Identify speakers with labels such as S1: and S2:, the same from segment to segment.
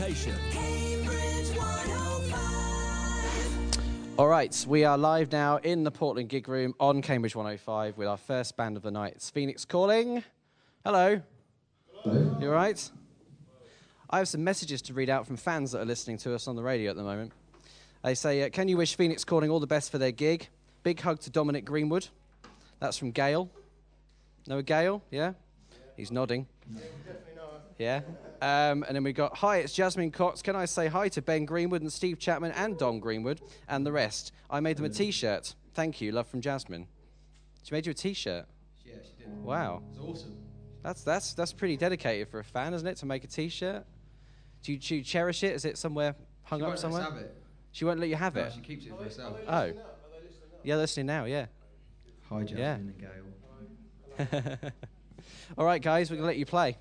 S1: station.
S2: Cambridge 105.
S3: All right, we are live now in the Portland Gig Room on Cambridge 105 with our first band of the night. It's Phoenix Calling. Hello.
S4: Hello.
S3: You all right? I have some messages to read out from fans that are listening to us on the radio at the moment. They say, can you wish Phoenix Calling all the best for their gig? Big hug to Dominic Greenwood. That's from Gail. Know Gail? Yeah? He's nodding. Yeah. And then we got, hi, it's Jasmine Cox. Can I say hi to Ben Greenwood and Steve Chapman and Don Greenwood and the rest? I made them a T-shirt. Thank you. Love from Jasmine. She made you a T-shirt?
S4: Yeah, she did.
S3: Wow.
S4: It's awesome.
S3: That's pretty dedicated for a fan, isn't it, to make a T-shirt? Do you cherish it? Is it somewhere hung up somewhere?
S4: She won't let us have it.
S3: She won't let you have it?
S4: She keeps it for herself.
S3: Oh. Yeah, they're listening now, yeah.
S4: Hi, Jasmine and Gail.
S3: All right, guys, we're going to let you play.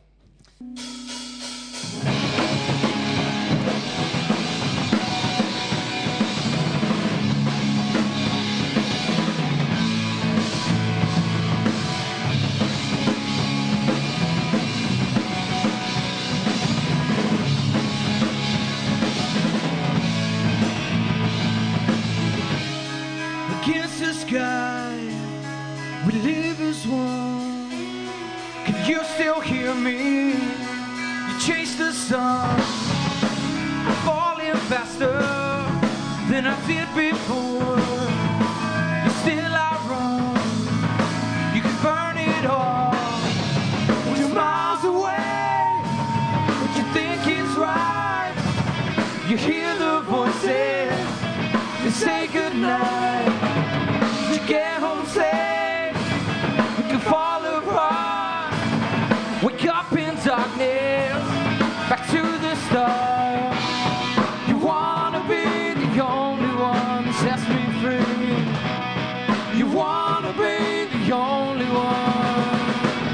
S5: Against the sky, we live as one. Can you still hear me? You chase the sun, falling faster than I did before. You still I run, you can burn it all. When you're miles away, but you think it's right. You hear the voices, they say goodnight. You get home safe, we can fall apart. Wake up in darkness, back to the start. You wanna be the only one that sets me free. You wanna be the only one.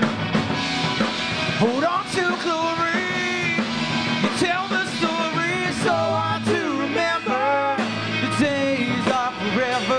S5: Hold on to glory, you tell the story so hard to remember. The days are forever.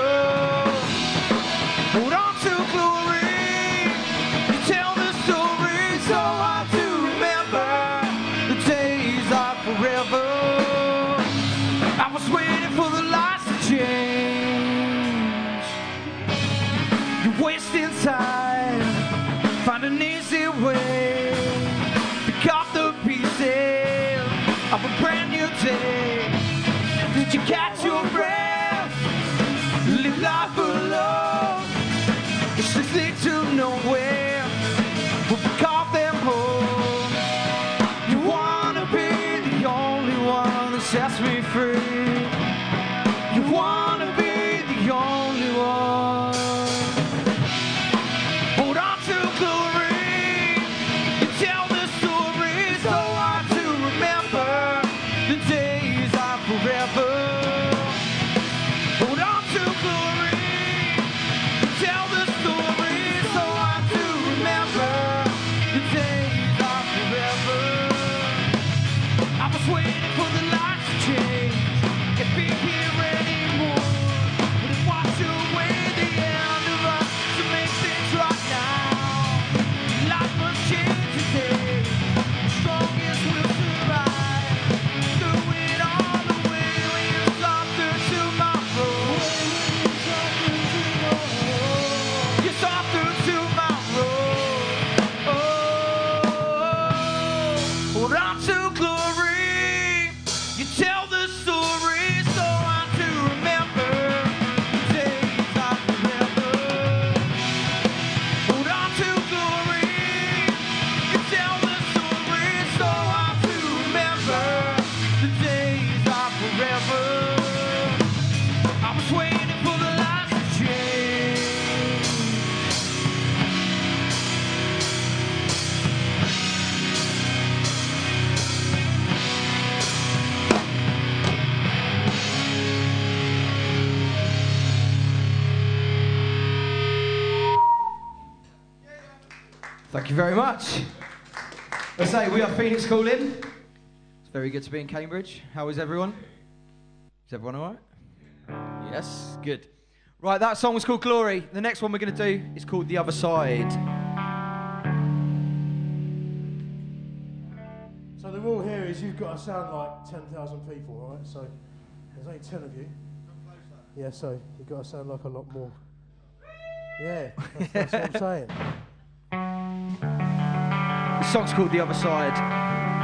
S5: Hold on to glory, you tell the story so hard to remember. The days are forever. I was waiting for the lights to change. You're wasting time, find an easy way. Pick up the pieces of a brand new day. Did you catch your breath? Live life alone. It's the thing to nowhere. But we call them home. You wanna be the only one that sets me free. You wanna be the only one. Hold on to glory. You tell the story so hard to remember. The days are forever. Hold on to glory. You tell the story so hard to remember. The days are forever. I was waiting for the lights to change. Can't be here anymore. But it washed away the end of us to make things right now. Life must change today. The strongest will survive. Through it all the way when you start to tomorrow. You start through tomorrow. Oh, hold on to glory. You tell the story so hard to remember. The days are forever. Hold on to glory. You tell the story so hard to remember. The days are forever. I was waiting for the lights to change. Thank you very much. Let's say we are Phoenix Calling. It's very good to be in Cambridge. How is everyone? Is everyone all right? Yes, good. Right, that song was called Glory. The next one we're going to do is called The Other Side.
S6: So the rule here is
S1: is you've got to sound like 10,000 people, all right? So there's only 10 of you. Yeah, so you've got to sound like a lot more. Yeah, that's what I'm saying.
S5: The song's called The Other Side.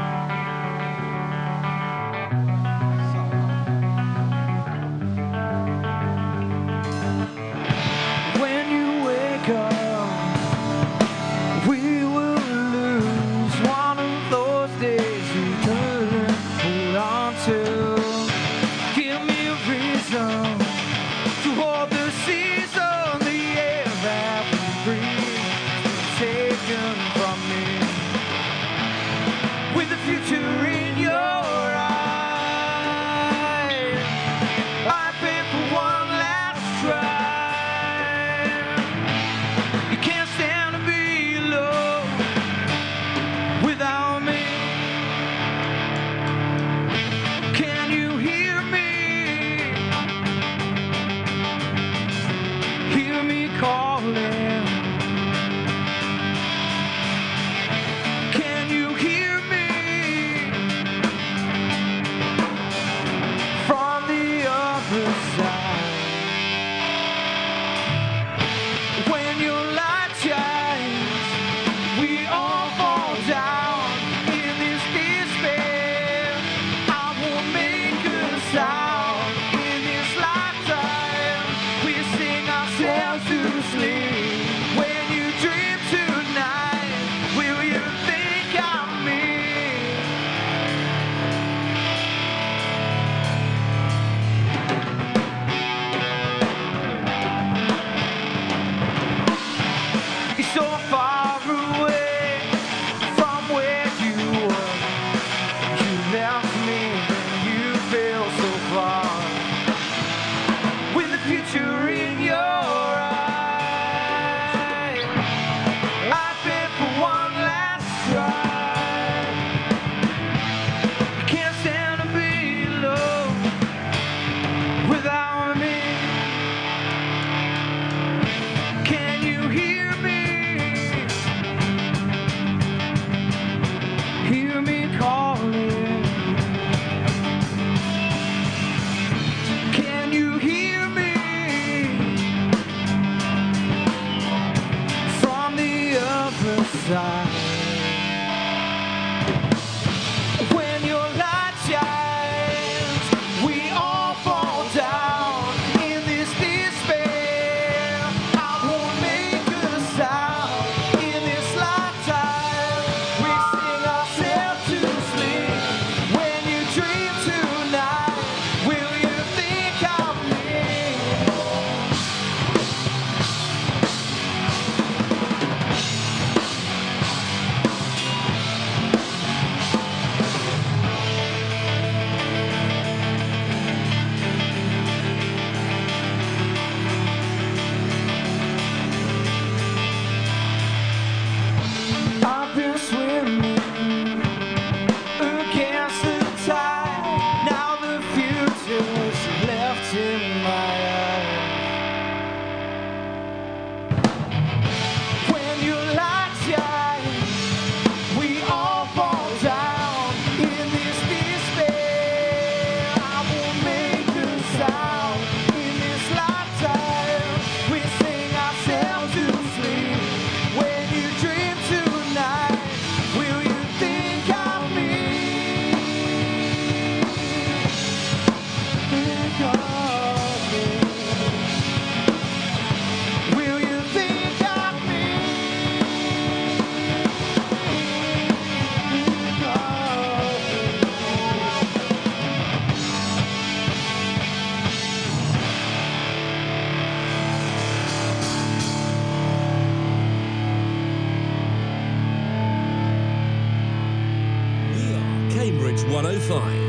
S2: Cambridge 105.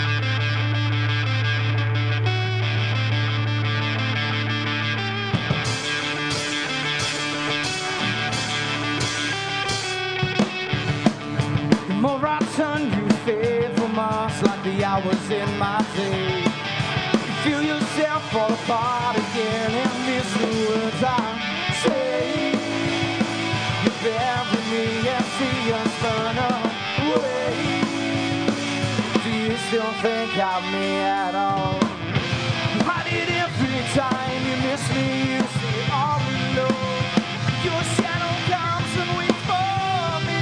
S5: The more I turn, you fade from us like the hours in my day. You feel yourself fall apart again and miss the words I say. You bury me and see us burn away. don't think of me at all. You hide it every time you miss me, you see it all below. Your shadow comes and waits for me.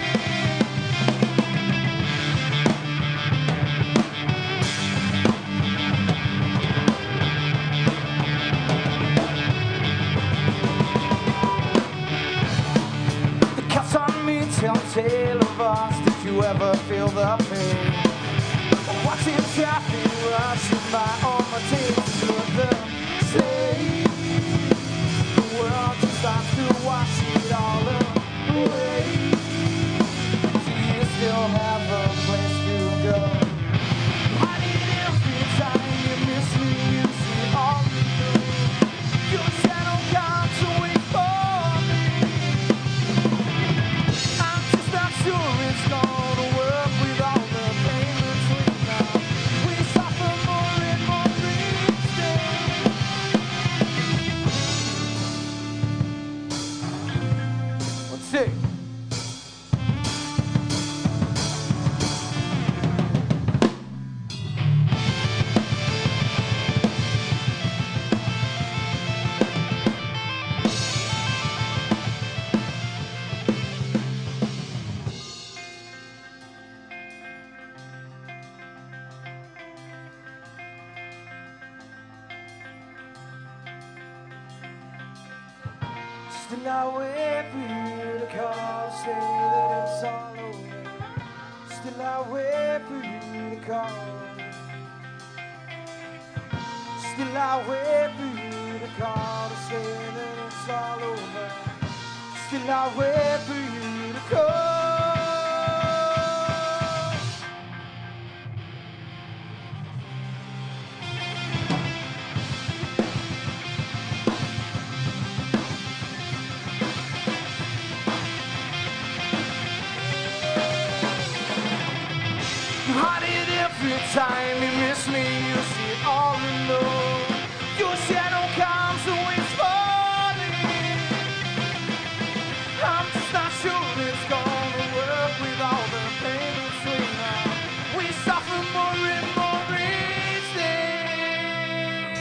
S5: The cuts on me tell tale of us. Did you ever feel the pain? Watching traffic rushing by on my tapes with the same. The world just starts to wash it all away. Do you still have a place to go? I need every time you miss me, you see all you do. Your shadow comes and waits for me. I'm just not sure it's gonna work with all the pain between us. We suffer more and more each day. Let's see. Still I wait for you to call, say that it's all over. Still I wait for you to call. Still I wait for you to call to say that it's all over. Still I wait for you to call. You hide it every time you miss me, you see it all alone. Your shadow comes and waits for me. I'm just not sure it's gonna work with all the pain between us. We suffer more and more each day.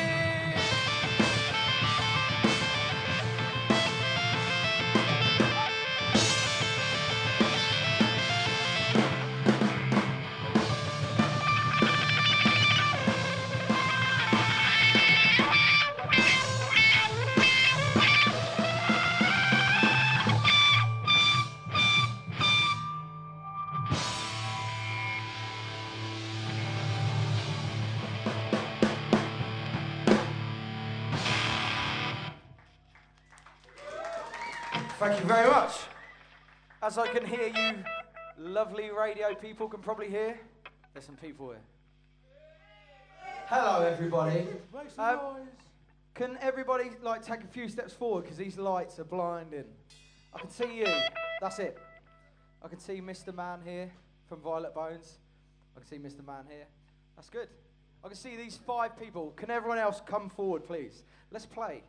S5: Thank you very much. As I can hear you, lovely radio people can probably hear. There's some people here. Hello, everybody.
S1: Make some noise.
S5: Can everybody take a few steps forward because these lights are blinding? I can see you. That's it. I can see Mr. Man here from Violet Bones. I can see Mr. Man here. That's good. I can see these 5 people. Can everyone else come forward, please? Let's play.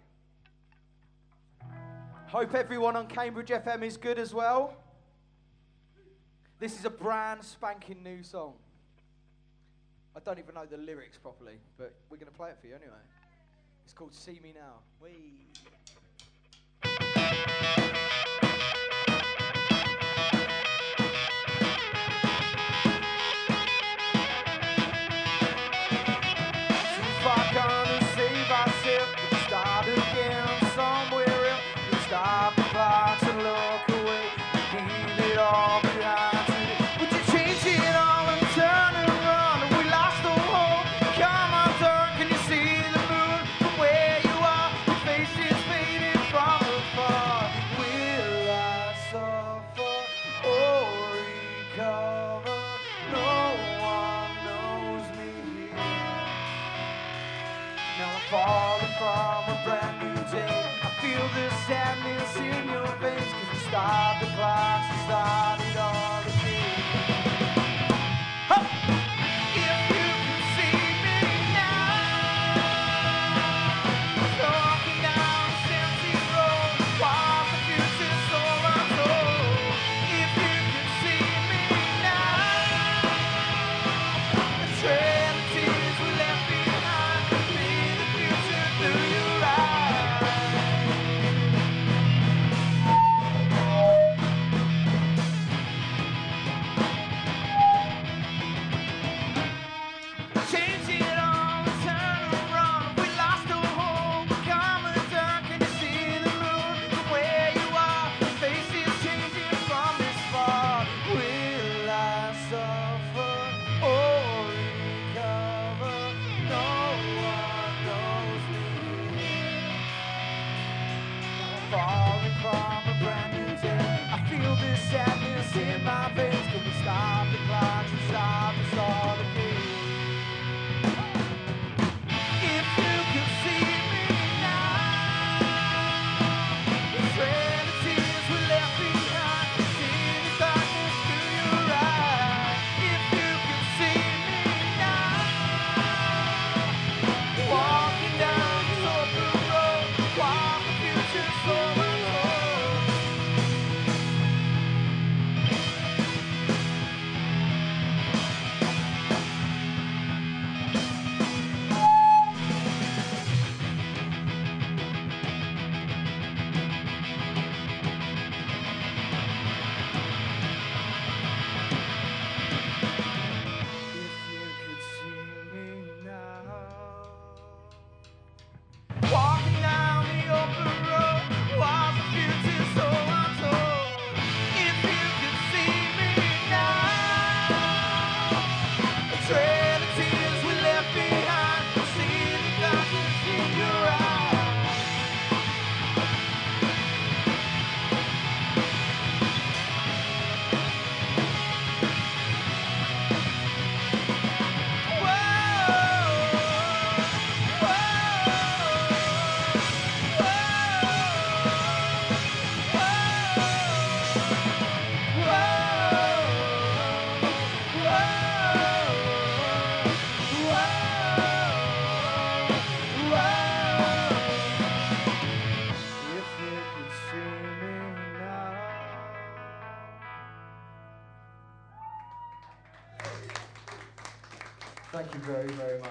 S5: Hope everyone on Cambridge FM is good as well. This is a brand spanking new song. I don't even know the lyrics properly, but we're going to play it for you anyway. It's called See Me Now. Whee! If I can't save myself, we start again somewhere else. We stop the clocks and look away, leave it all behind today. Would you change it all and turn and run? We lost the hope. Come on, turn, can you see the moon from where you are? Your face is fading from afar. Will I suffer or recover? No one knows me here. Now I'm falling from a brand new day. I feel the sadness in your face, 'cause you stopped the clocks and started all again. Huh! If you could see me now, walking down this empty road, while the future's so untold. If you could see me now, the trail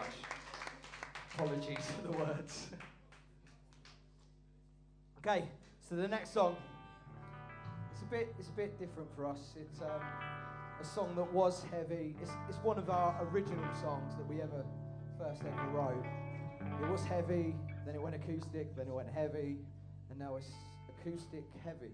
S5: much. Apologies for the words. Okay, so the next song, it's a bit different for us. It's a song that was heavy. It's one of our original songs that we first ever wrote. It was heavy, then it went acoustic, then it went heavy, and now it's acoustic heavy.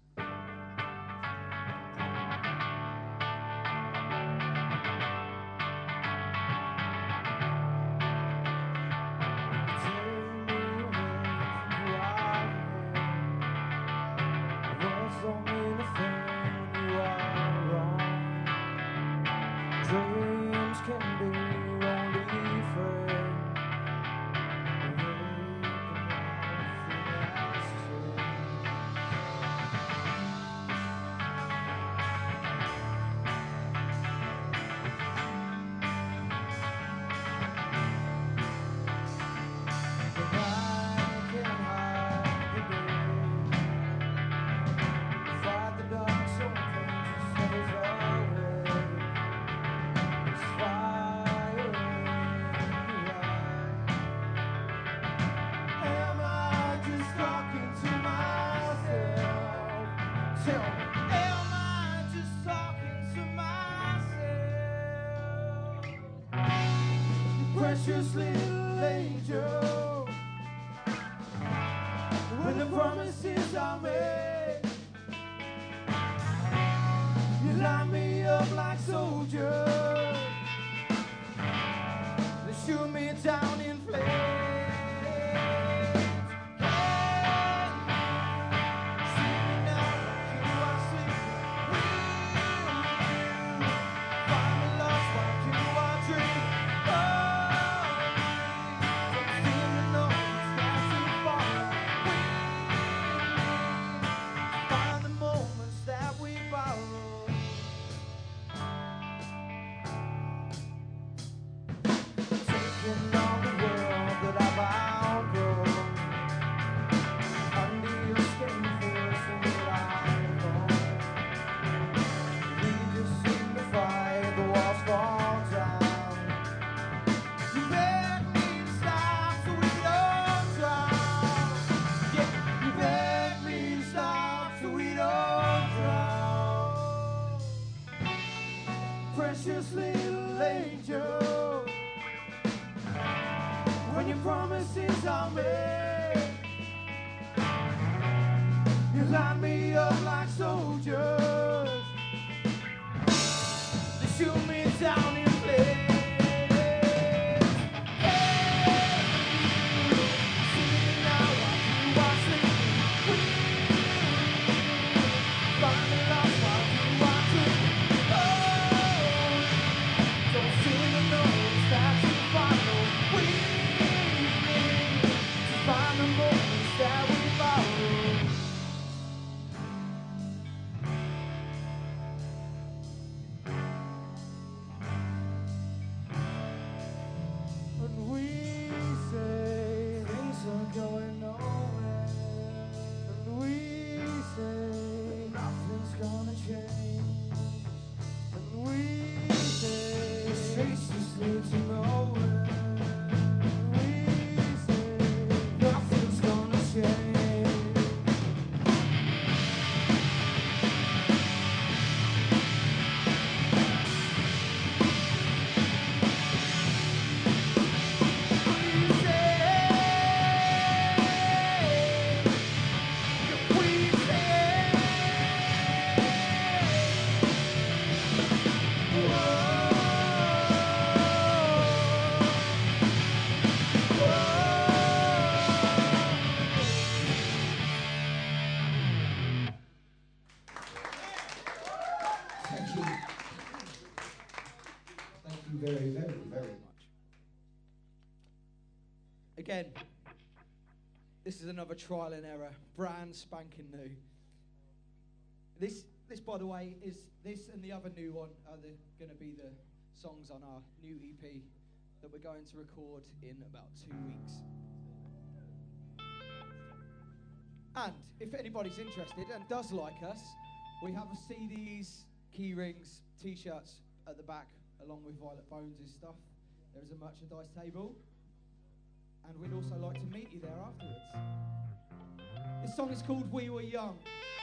S5: Precious little angel, when the promises are made, you line me up like soldiers, they shoot me down in flames. Precious little angel, when your promises are made, you line me up like soldiers, they shoot me down in flames.
S4: Very, very, very much.
S5: Again, this is another trial and error, brand spanking new. This, by the way, is this and the other new one are going to be the songs on our new EP that we're going to record in about 2 weeks. And if anybody's interested and does like us, we have CDs, key rings, T-shirts at the back, along with Violet Bones' stuff. There is a merchandise table, and we'd also like to meet you there afterwards. This song is called We Were Young.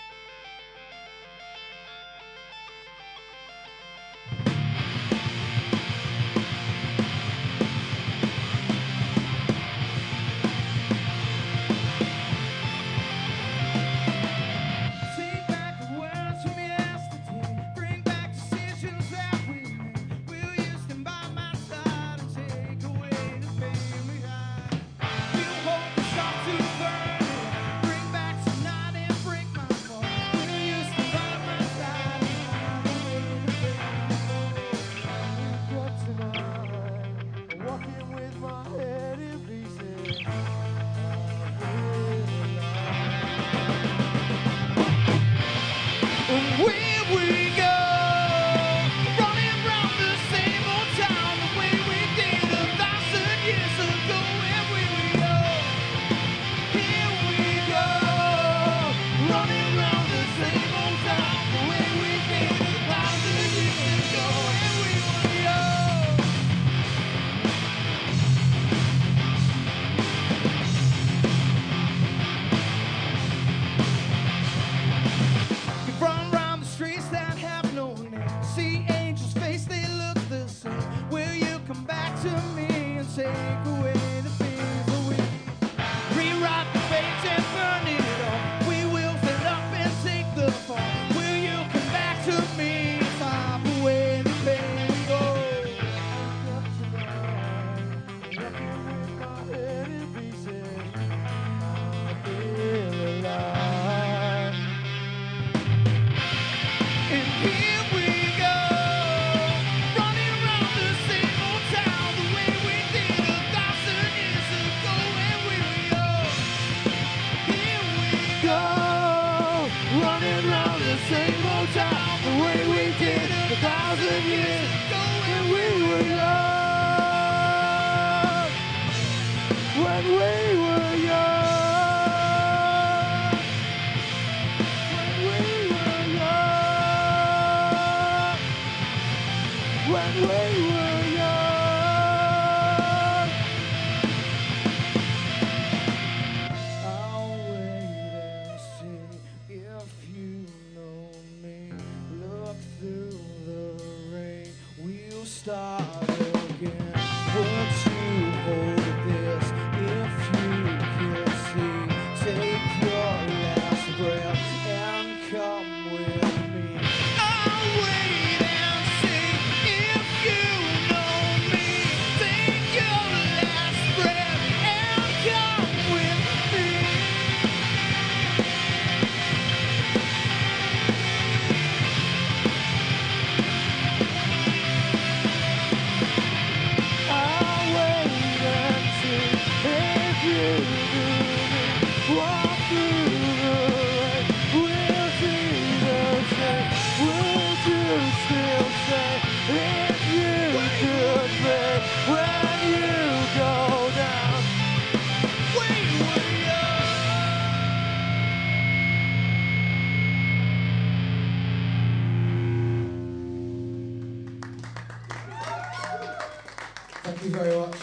S5: Thank you very much.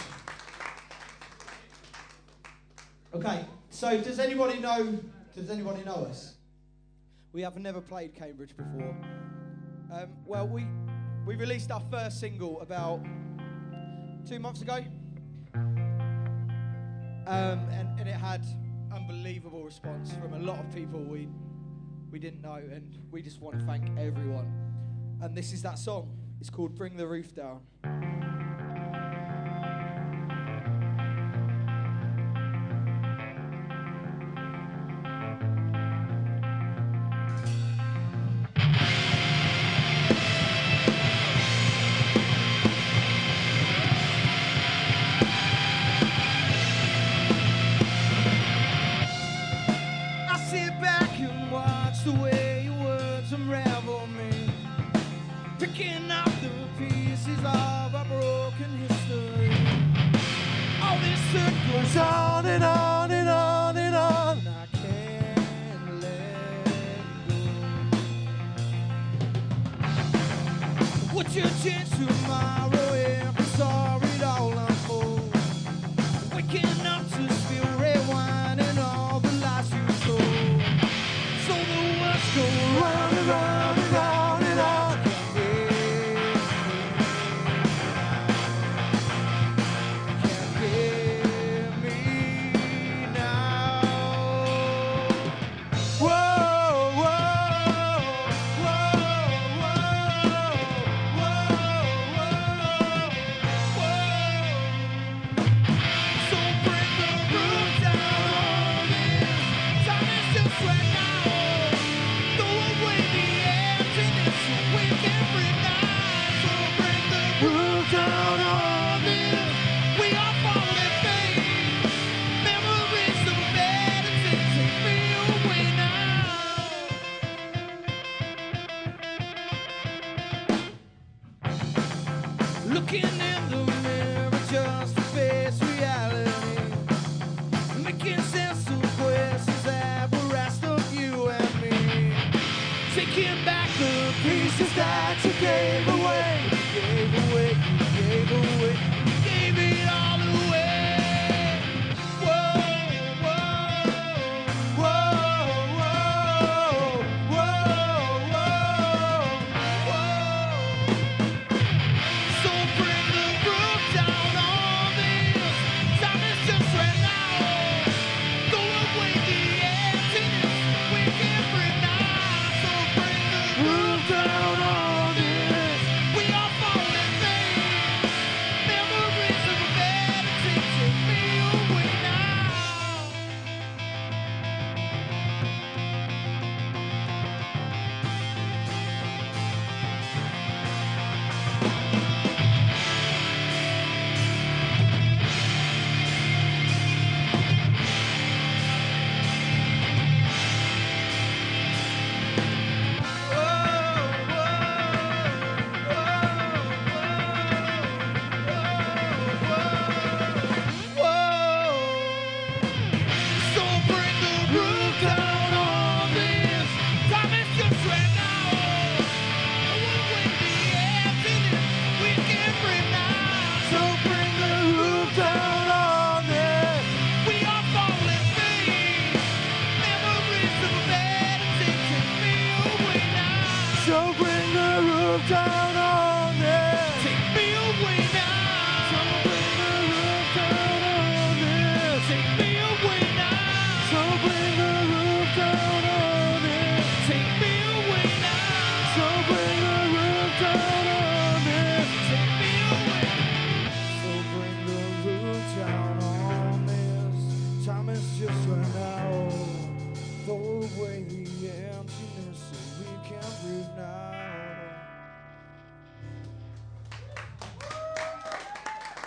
S5: Okay, so does anybody know us? We have never played Cambridge before. Well, we released our first single about 2 months ago. And it had unbelievable response from a lot of people we didn't know, and we just want to thank everyone. And this is that song. It's called Bring the Roof Down. Picking up the pieces of a broken history. All this hurt goes on and on and on and on. And I can't let go. What's your chance tomorrow if I'm sorry it all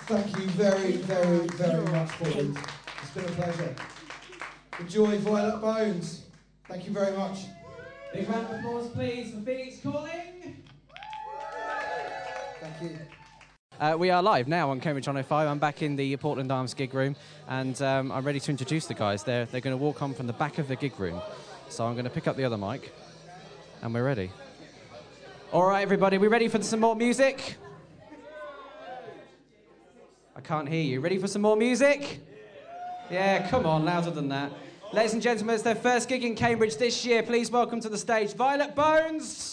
S2: Thank you very, very, very much, boys. It's been a pleasure. Enjoy Violet Bones. Thank you very much.
S5: Big round of applause, please, for Phoenix Calling.
S2: Thank you.
S3: We are live now on Cambridge 105. I'm back in the Portland Arms gig room, and I'm ready to introduce the guys. They're going to walk on from the back of the gig room. So I'm going to pick up the other mic, and we're ready. All right, everybody, we ready for some more music? I can't hear you. Ready for some more music? Yeah, come on, louder than that. Ladies and gentlemen, it's their first gig in Cambridge this year. Please welcome to the stage Violet Bones.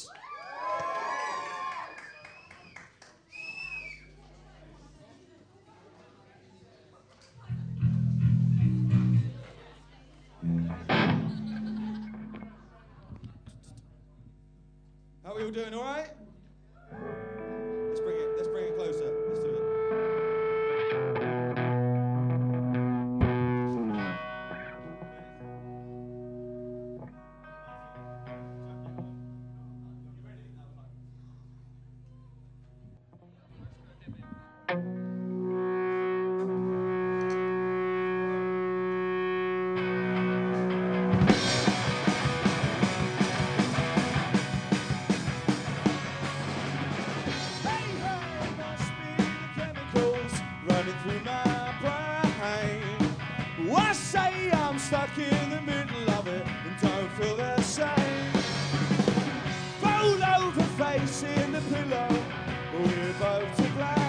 S6: How are we all doing, all right? Let's bring it closer. Let's do it. Stuck in the middle of it and don't feel the same. Roll over face in the pillow, we're both to blame.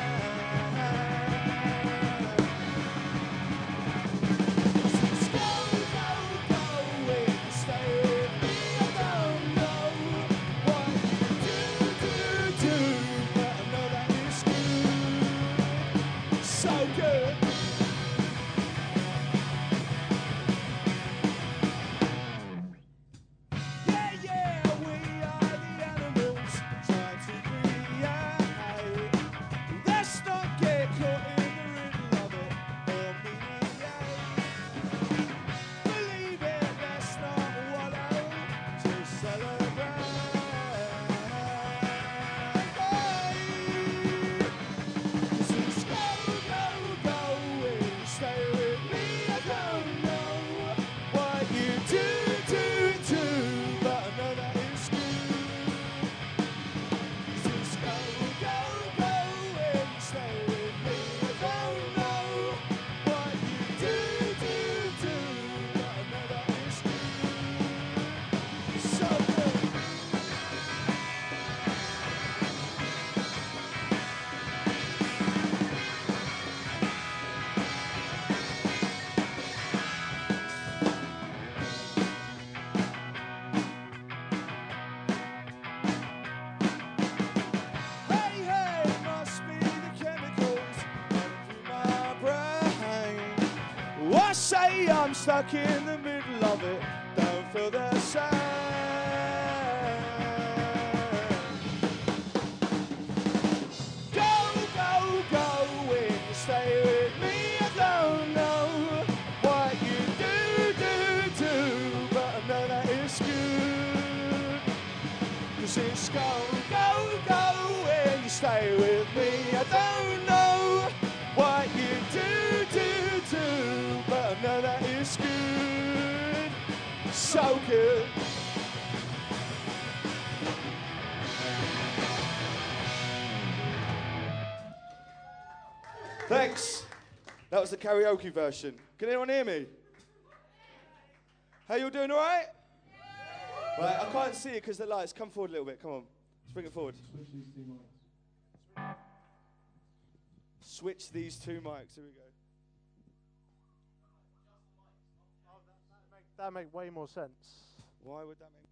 S6: Just go, away, stay with me. I don't know what you do, but I know that it's good, so good. I say I'm stuck in the middle of it, don't feel the same. Go, when you stay with me. I don't know what you do, but I know that it's good. 'Cause it's go, when you stay with me. I don't know what you do, but I know that it's good, so good. Thanks. That was the karaoke version. Can anyone hear me? How you all doing, all right? Right, I can't see it because the lights. Come forward a little bit, come on. Let's bring it forward. Switch these two mics, here we go.
S1: That make way more sense.
S6: Why would that make?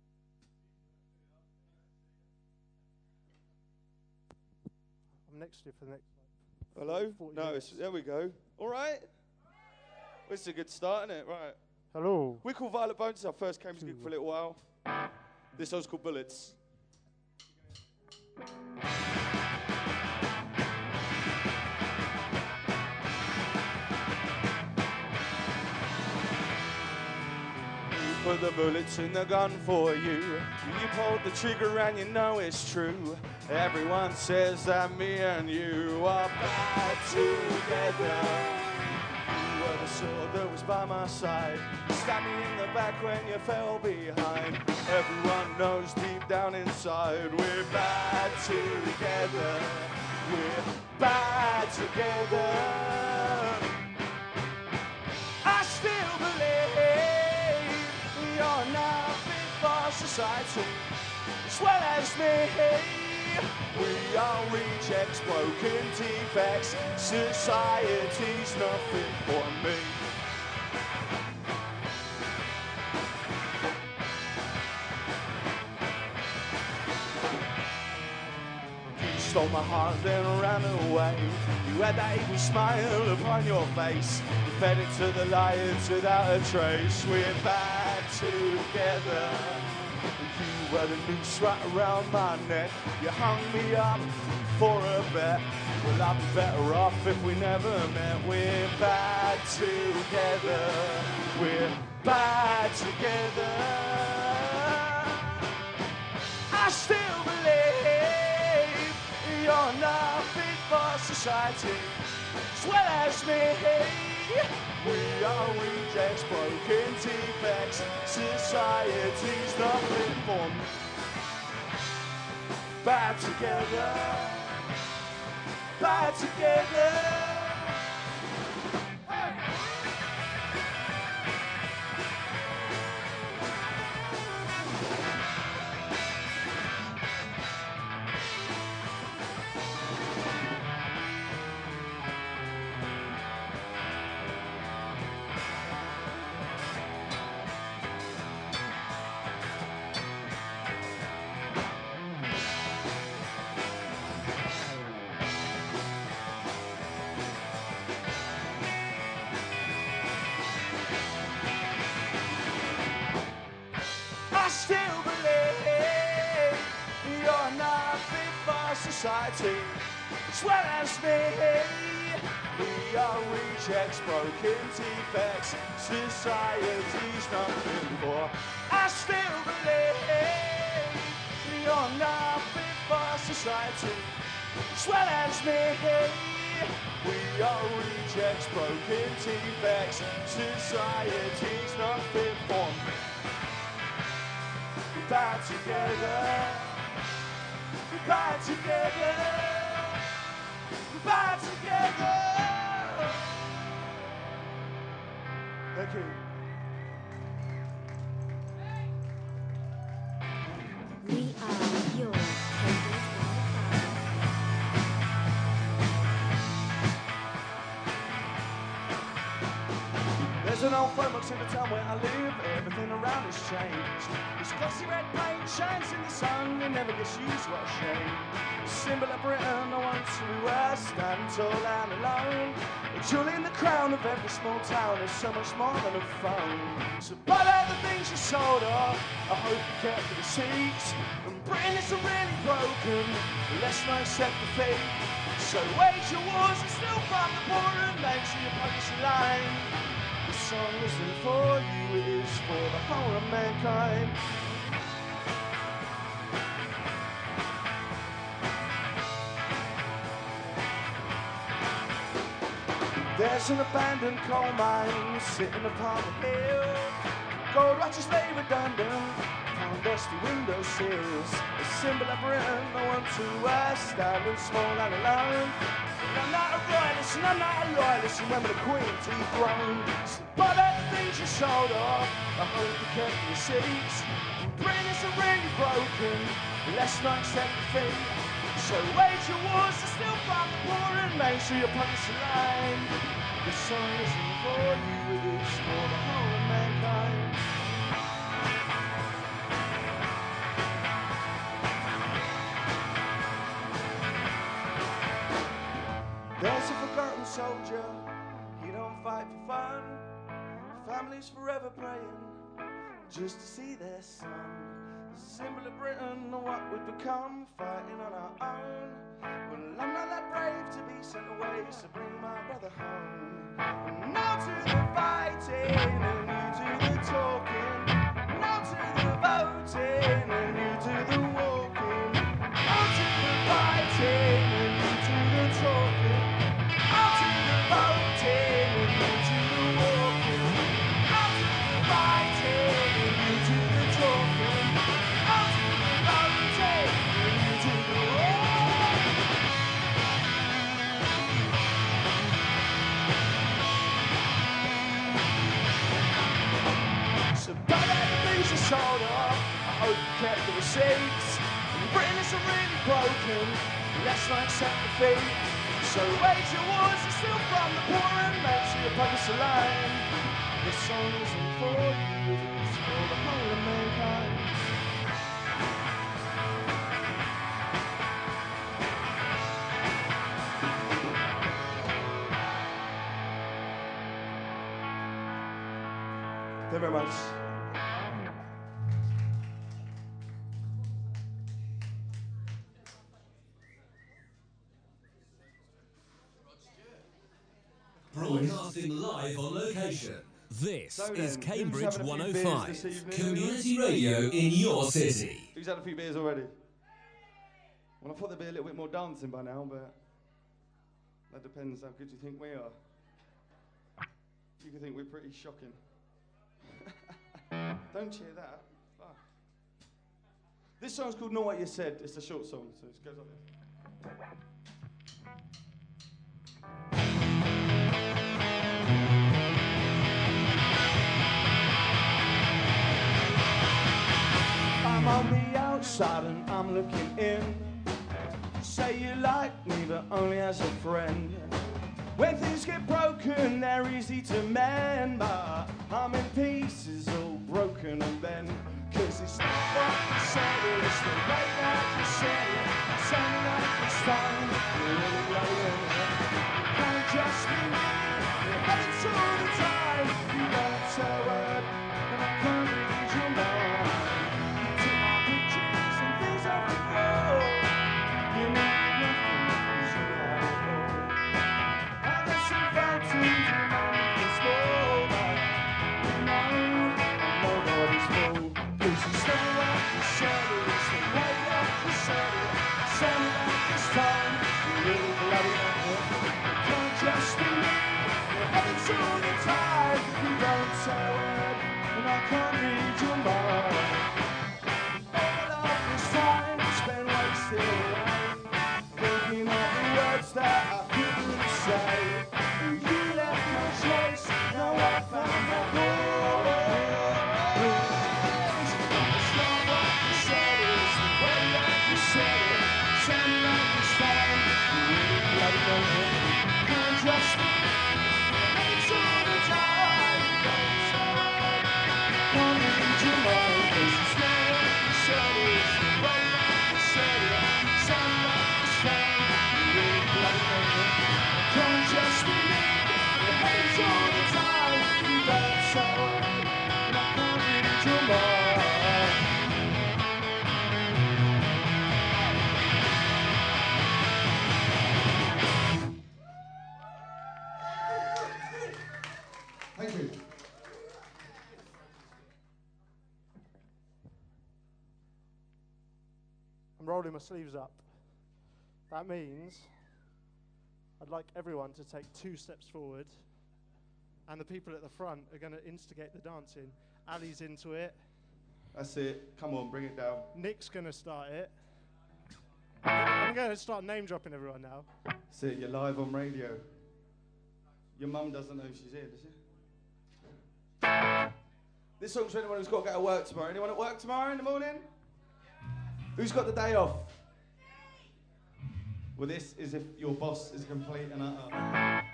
S1: I'm next to you for the next.
S6: Hello?
S1: 40
S6: No,
S1: minutes.
S6: there we go. All right. Well, this is a good start, isn't it? Right.
S1: Hello.
S6: We call Violet Bones. It's our first Cambridge gig for a little while. This song's called Bullets. Put the bullets in the gun for you. You pulled the trigger and you know it's true. Everyone says that me and you are bad together. You were the sword that was by my side. You stabbed me in the back when you fell behind. Everyone knows deep down inside we're bad together. We're bad together. I still believe you're now fit for society as well as me. We are rejects, broken defects. Society's nothing for me. You stole my heart, then ran away. You had that evil smile upon your face. You fed it to the lions without a trace. We're bad together. You had a noose right around my neck. You hung me up for a bet. Well, I'd be better off if we never met. We're bad together. We're bad together. I still believe you're not fit for society as well as me. We are rejects, broken defects. Society's nothing for me. Bad together. Bad together. I still believe you're not fit for society as well as me. We are rejects, broken defects. Society's nothing for. I still believe you're not fit for society as well as me. We are rejects, broken defects. Society's nothing for me. We're bad together. We're bad together. We're bad together. Thank you.
S7: We are your Cambridge
S6: There's an old phonebox in the town where I live. Everything around has changed. This glossy red paint shines in the sun. It never gets used, what a shame. Symbol of Britain, the ones who we were, standing tall and alone. A jewel in the crown of every small town is so much more than a phone. So buy out the things you sold off. I hope you kept the receipts. And Britain isn't really broken. Let's not accept defeat. So wage your wars and still find the poor and make sure you punch the line. This song isn't for you, it is for the whole of mankind. There's an abandoned coal mine sitting upon the hill. Gold watches lay redundant on dusty windowsills. A symbol of Britain, the ones who are standing small and alone. And I'm not a royalist and I'm not a loyalist. Remember the Queen dethroned. So buy back the things you sold off. I hope you kept your receipts. Britain isn't really broken. Let's not accept defeat. So wage your wars to still find the poor and make sure you punch the line. This song isn't for you, it is for the whole of mankind. There's a forgotten soldier, he don't fight for fun. Families forever praying just to see their son. The symbol of Britain, what we've become, fighting on our own. Well, I'm not that brave to be sent away, so bring my brother home. And now to the fighting, and you do the talking. Now to the voting, and you do the walking. Now to the kept the receipts. And Britain is really broken. Let's not accept defeat. So wage your wars and steal from the poor and make sure your pockets are lined. This song isn't for you, it's for the whole of mankind. Thank you very much.
S8: Broadcasting live on location. This
S6: So
S8: is
S6: then,
S8: Cambridge
S6: who's having a few beers
S8: 105,
S6: this evening?
S8: community radio in your city.
S6: Who's had a few beers already? Well, I thought there'd be a little bit more dancing by now, but that depends how good you think we are. You can think we're pretty shocking. Don't cheer that. Fuck. This song's called Know What You Said. It's a short song, so it goes like this. I'm on the outside and I'm looking in. You say you like me, but only as a friend. When things get broken, they're easy to mend, but I'm in pieces, all broken and bent. 'Cause it's not what you said, it's the way that you said it. Sounding like this time, you're really blowing it. You can't just be me, you're headed to the time. You don't say a word, and I can't read your mind. You took my pictures and things off the floor. You know nothing, 'cause you had it all. I got some fountains and I'm this more, but you know nobody's full. 'Cause it's not what you said, it's the way that you said it. Sounded like this time, you really bloody know it. You can't just be me, you're headed to the tide. You don't say a word, and I can't read your mind. All of this time spent wasted away, thinking of the words that I couldn't say. You left no choice, now I found my voice. It's not what you said, it's the way that you said it. Sounding like this time, you really bloody know it. Can't just be headed to the tide. Don't say a word, can't read your mind. 'Cause it's not what you said, it's the way that you said it. Sounding like this time, you really bloody know it. Can't just be me, you're headed to the tide. You don't say a word, and I can't read your mind.
S2: Thank you.
S1: I'm rolling my sleeves up. That means I'd like everyone to take 2 steps forward, and the people at the front are going to instigate the dancing. Ali's into it.
S6: That's it. Come on, bring it down.
S1: Nick's going to start it. I'm going to start name dropping everyone now.
S6: That's it. You're live on radio. Your mum doesn't know she's here, does she? This song's for anyone who's got to go to work tomorrow. Anyone at work tomorrow in the morning? Who's got the day off? Well, this is if your boss is a complete and utter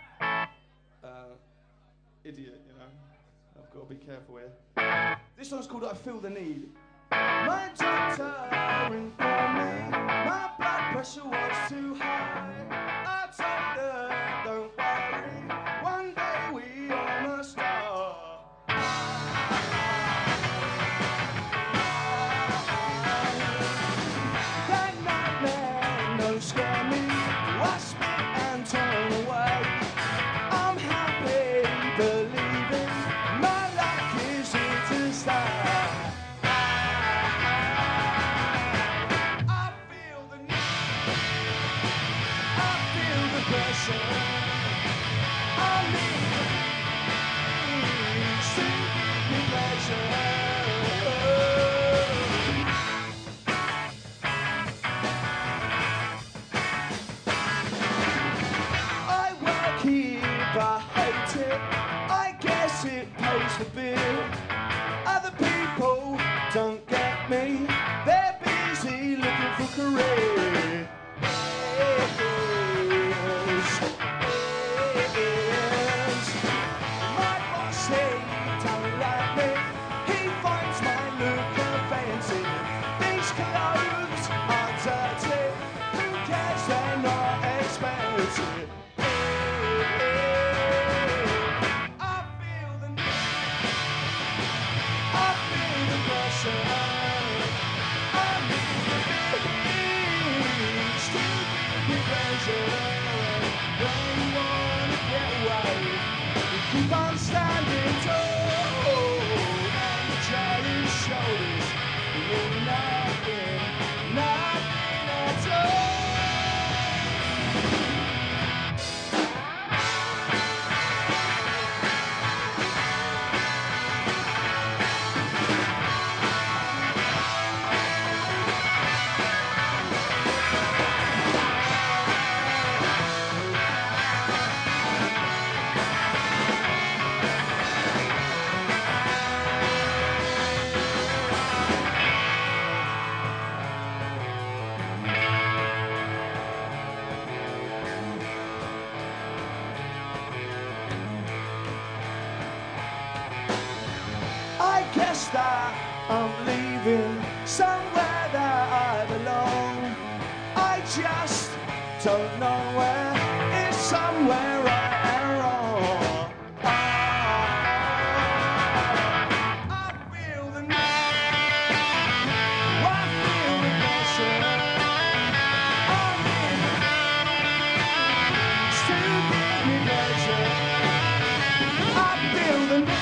S6: idiot, you know. I've got to be careful here. This song's called I Feel the Need. My doctor informed me my blood pressure was too high. I told her, don't worry, one day we all must die. That nightmare don't scare me. I spit and turn away. I'm happy believing my life is here to stay. I feel the need. I keep on standing tall on the giant shoulders. You're nothing, nothing at all. I guess that I'm leaving somewhere that I belong. I just don't know where. It's somewhere right and wrong. I feel the need. I feel the passion. I'm in the mood. Still give me pleasure. I feel the need.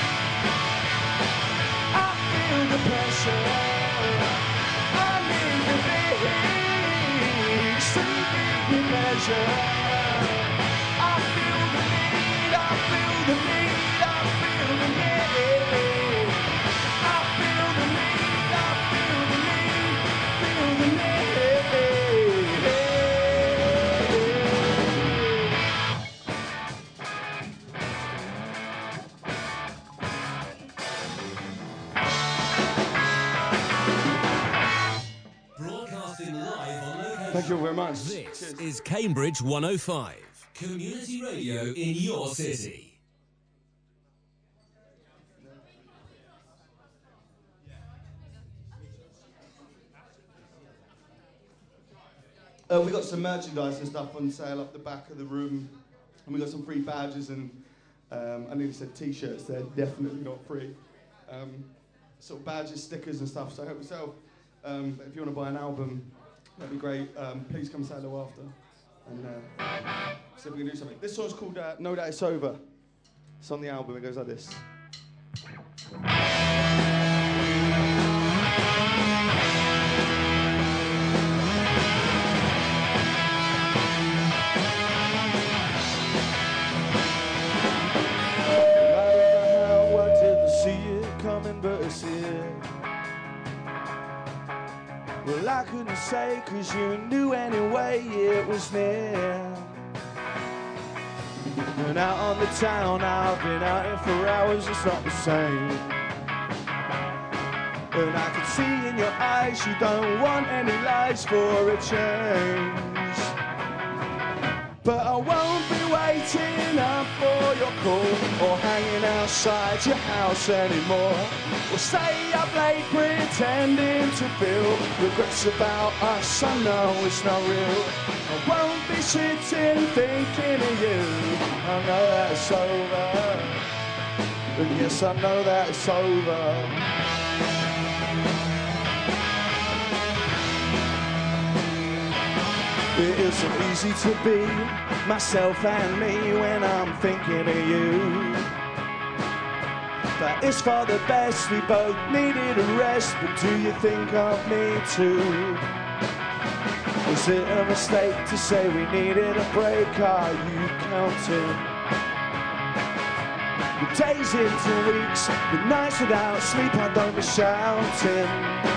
S6: The pressure, I'm in the mix to give me pleasure. I feel the need, I feel the need, I feel the need. I feel the need, I feel the need, feel the need. Thank you very much.
S8: This is Cambridge 105, community radio in your city.
S6: We got some merchandise and stuff on sale up the back of the room, and we got some free badges and I nearly said t-shirts. They're definitely not free. Sort of badges, stickers and stuff. So help yourself. If you want to buy an album, that'd be great. Please come say hello after, and see if we can do something. This song's called "Know That It's Over." It's on the album. It goes like this. But it's here. Well, I couldn't say, 'cause you knew anyway it was near. And out on the town, I've been out here for hours, it's not the same. And I can see in your eyes you don't want any lies for a change. But I won't be waiting up for your call or hanging outside your house anymore. Or stay up late pretending to feel regrets about us. I know it's not real. I won't be sitting thinking of you. I know that it's over. And yes, I know that it's over. It isn't easy to be myself and me when I'm thinking of you. But it's for the best, we both needed a rest. But do you think of me too? Is it a mistake to say we needed a break? Are you counting the days into weeks, the nights without sleep? I don't be shouting.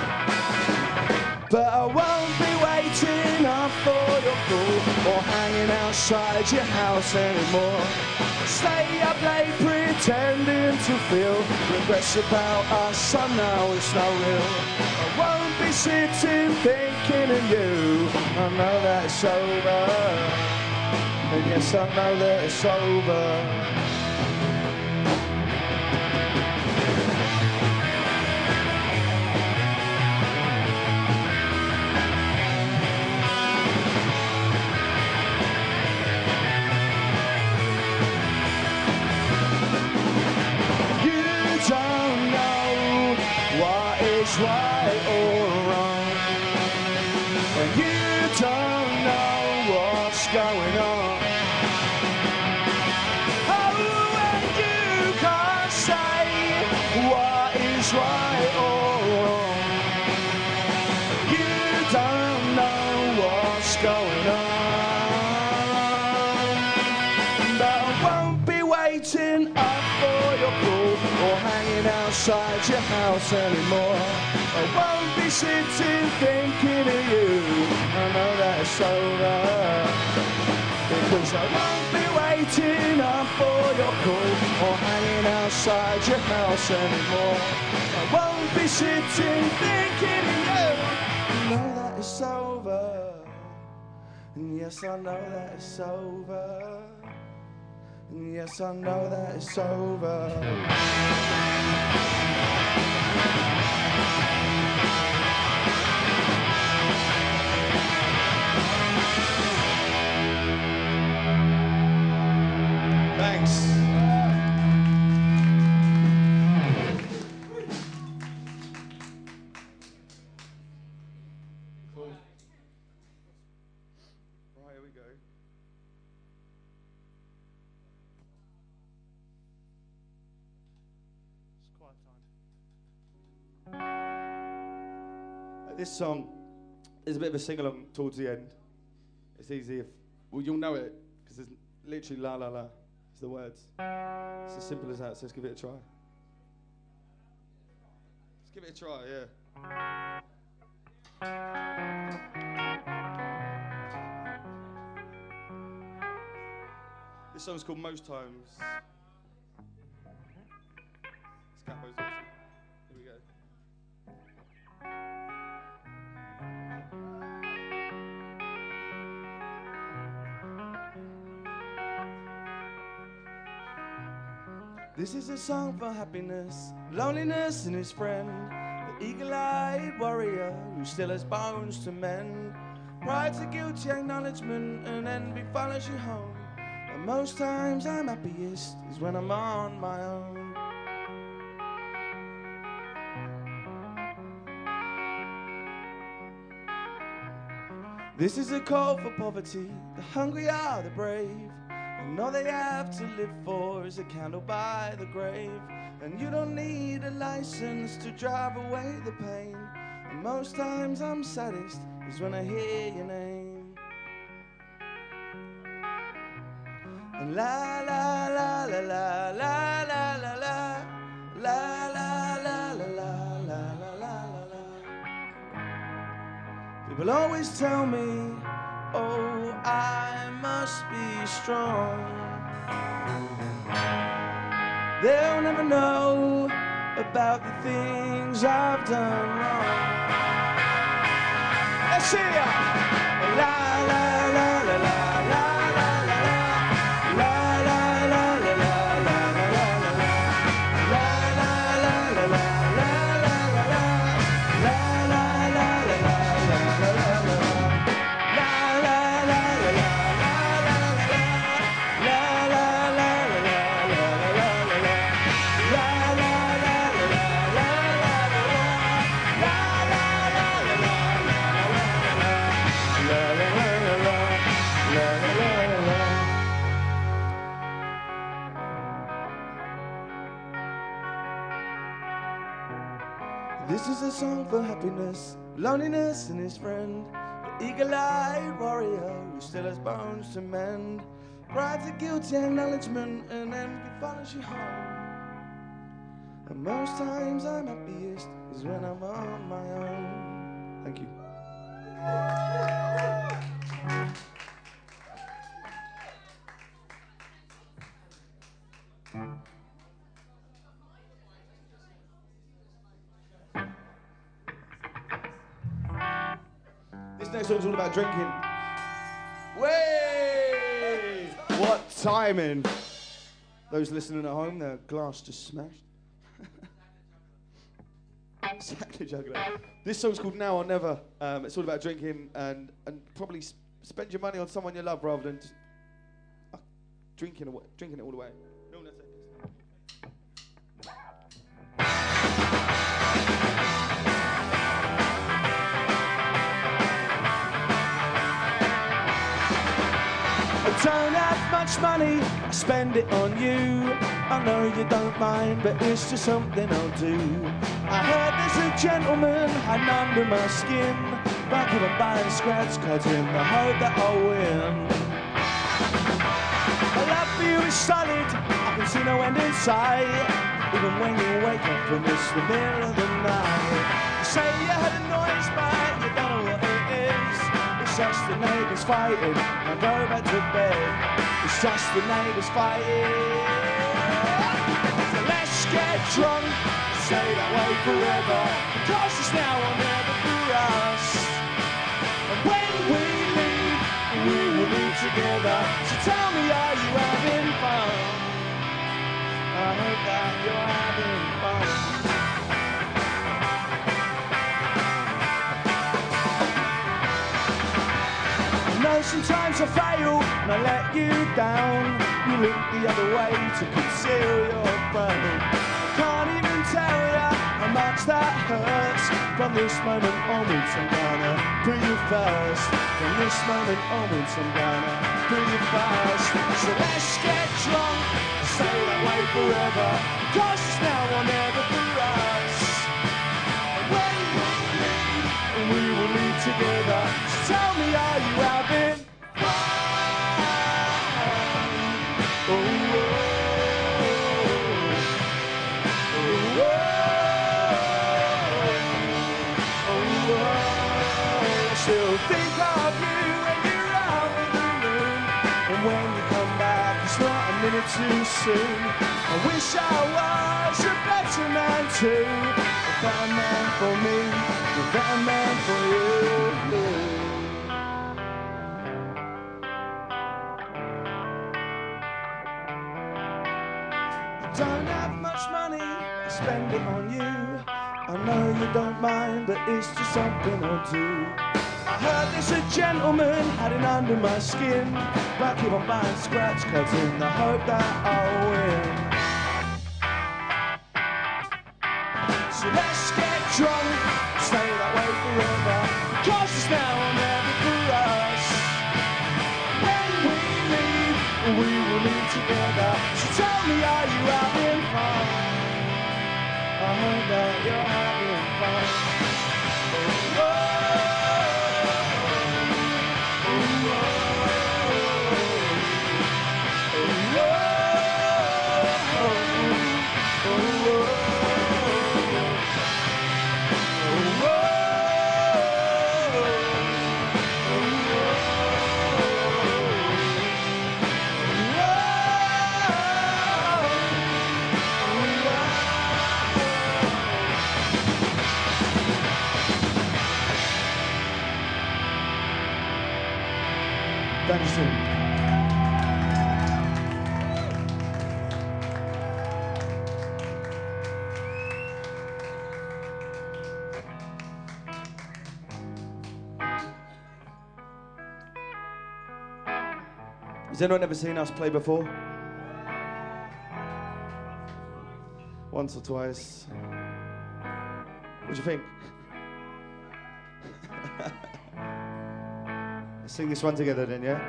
S6: But I won't be waiting up for your call or hanging outside your house anymore. Stay up late pretending to feel regrets about us. I know it's not real. I won't be sitting thinking of you. I know that it's over. And yes, I know that it's over. Right or wrong, and you don't know what's going on. Oh, it's right or wrong. You don't know what's going on. But I won't be waiting up for your call or hanging outside your house anymore. I won't be sitting thinking of you. I know that it's over. Because I won't be waiting up for your call or hanging outside your house anymore. I won't be sitting thinking of you. I know that it's over. And yes, I know that it's over. And yes, I know that it's over. Thanks. Cool. Right, here we go.
S1: It's quiet time.
S6: This song is a bit of a sing-along towards the end. It's easy if, well, you'll know it, because it's literally la la la. It's the words. It's as simple as that, so let's give it a try. Let's give it a try, yeah. This song's called Most Times. Scappo's awesome. Here we go. This is a song for happiness, loneliness and his friend, the eagle-eyed warrior who still has bones to mend. Pride's a guilty acknowledgement and envy follows you home. And most times I'm happiest is when I'm on my own. This is a call for poverty, the hungry are the brave. And all they have to live for is a candle by the grave. And you don't need a license to drive away the pain. And most times I'm saddest is when I hear your name. And la la la la la la la la la la la la la la la la la. People always tell me, oh, I must be strong. They'll never know about the things I've done wrong. Let's see ya! La la la la la la la la la la la la la la la la la la la la This is a song for happiness, loneliness and his friend, the eagle-eyed warrior who still has bones to mend. Pride's a guilty acknowledgement and envy follows you home. And most times I'm happiest is when I'm on my own. Thank you. This next song's all about drinking. Way! What timing! Those listening at home, their glass just smashed. Exactly, juggler. This song's called Now or Never. It's all about drinking and probably spend your money on someone you love rather than just drinking it all away. No, that's it. I don't have much money, I spend it on you. I know you don't mind, but it's just something I'll do. I heard there's a gentleman hiding under my skin, but I keep on buying scratch cards in the hope that I'll win. My love for you is solid, I can see no end in sight, even when you wake up from this the middle of the night. You say you heard a noise, but you don't know what it is. It's just the neighbours fighting, now go back to bed. It's just the neighbours fighting. So let's get drunk, stay that way forever, because it's now or never for us. And when we leave, we will leave together. So tell me, are you having fun? I hope that you're having fun. I know sometimes I fail and I let you down. You look the other way to conceal your frown. I can't even tell you how much that hurts. From this moment onwards I'm gonna put you first. From this moment onwards I'm gonna put you first. So let's get drunk, stay that way forever, because it's now or never for us. And when we leave, we will leave together. So tell me, are you having fun? Oh, oh, oh, oh, oh. I still think of you when you're out in the moon, and when you come back, it's not a minute too soon. I wish I was a better man too, a better man for me, a better man for you. Don't have much money, I spend it on you. I know you don't mind, but it's just something I'll do. I heard there's a gentleman hiding under my skin, but I keep on buying scratch cards in the hope that I'll win. So let's get drunk, stay that way forever, because it's now or never for us. When we leave, we will leave together. So tell me, are you having fun? I hope that you're having fun. Oh, oh, oh, thanks, Tim. Has anyone ever seen us play before? Once or twice. What do you think? Let's sing this one together then, yeah?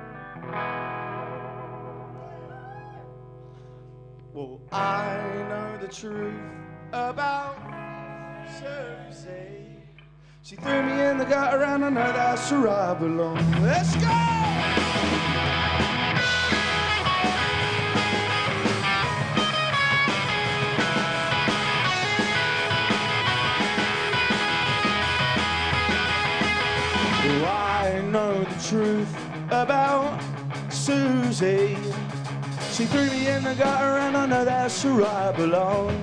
S6: Well, I know the truth about Susie. She threw me in the gutter and I know that's where I belong. Let's go! I know the truth about Susie. She threw me in the gutter and I know that's where I belong.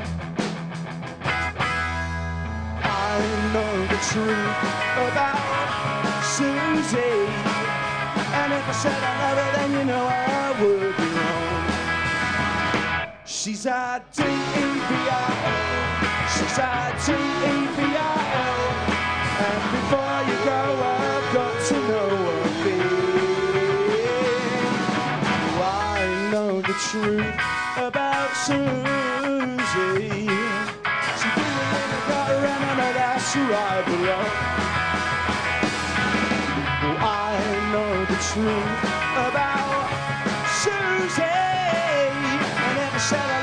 S6: I know the truth about Susie, and if I said I love her, then you know I would be wrong. She's a D-E-V-I-L. She's a D-E-V-I-L. And before you go, I've got to know her feeling. I know the truth about Susie. She threw me in the gutter and I know that's where I belong. I know the truth about Susie. I never said I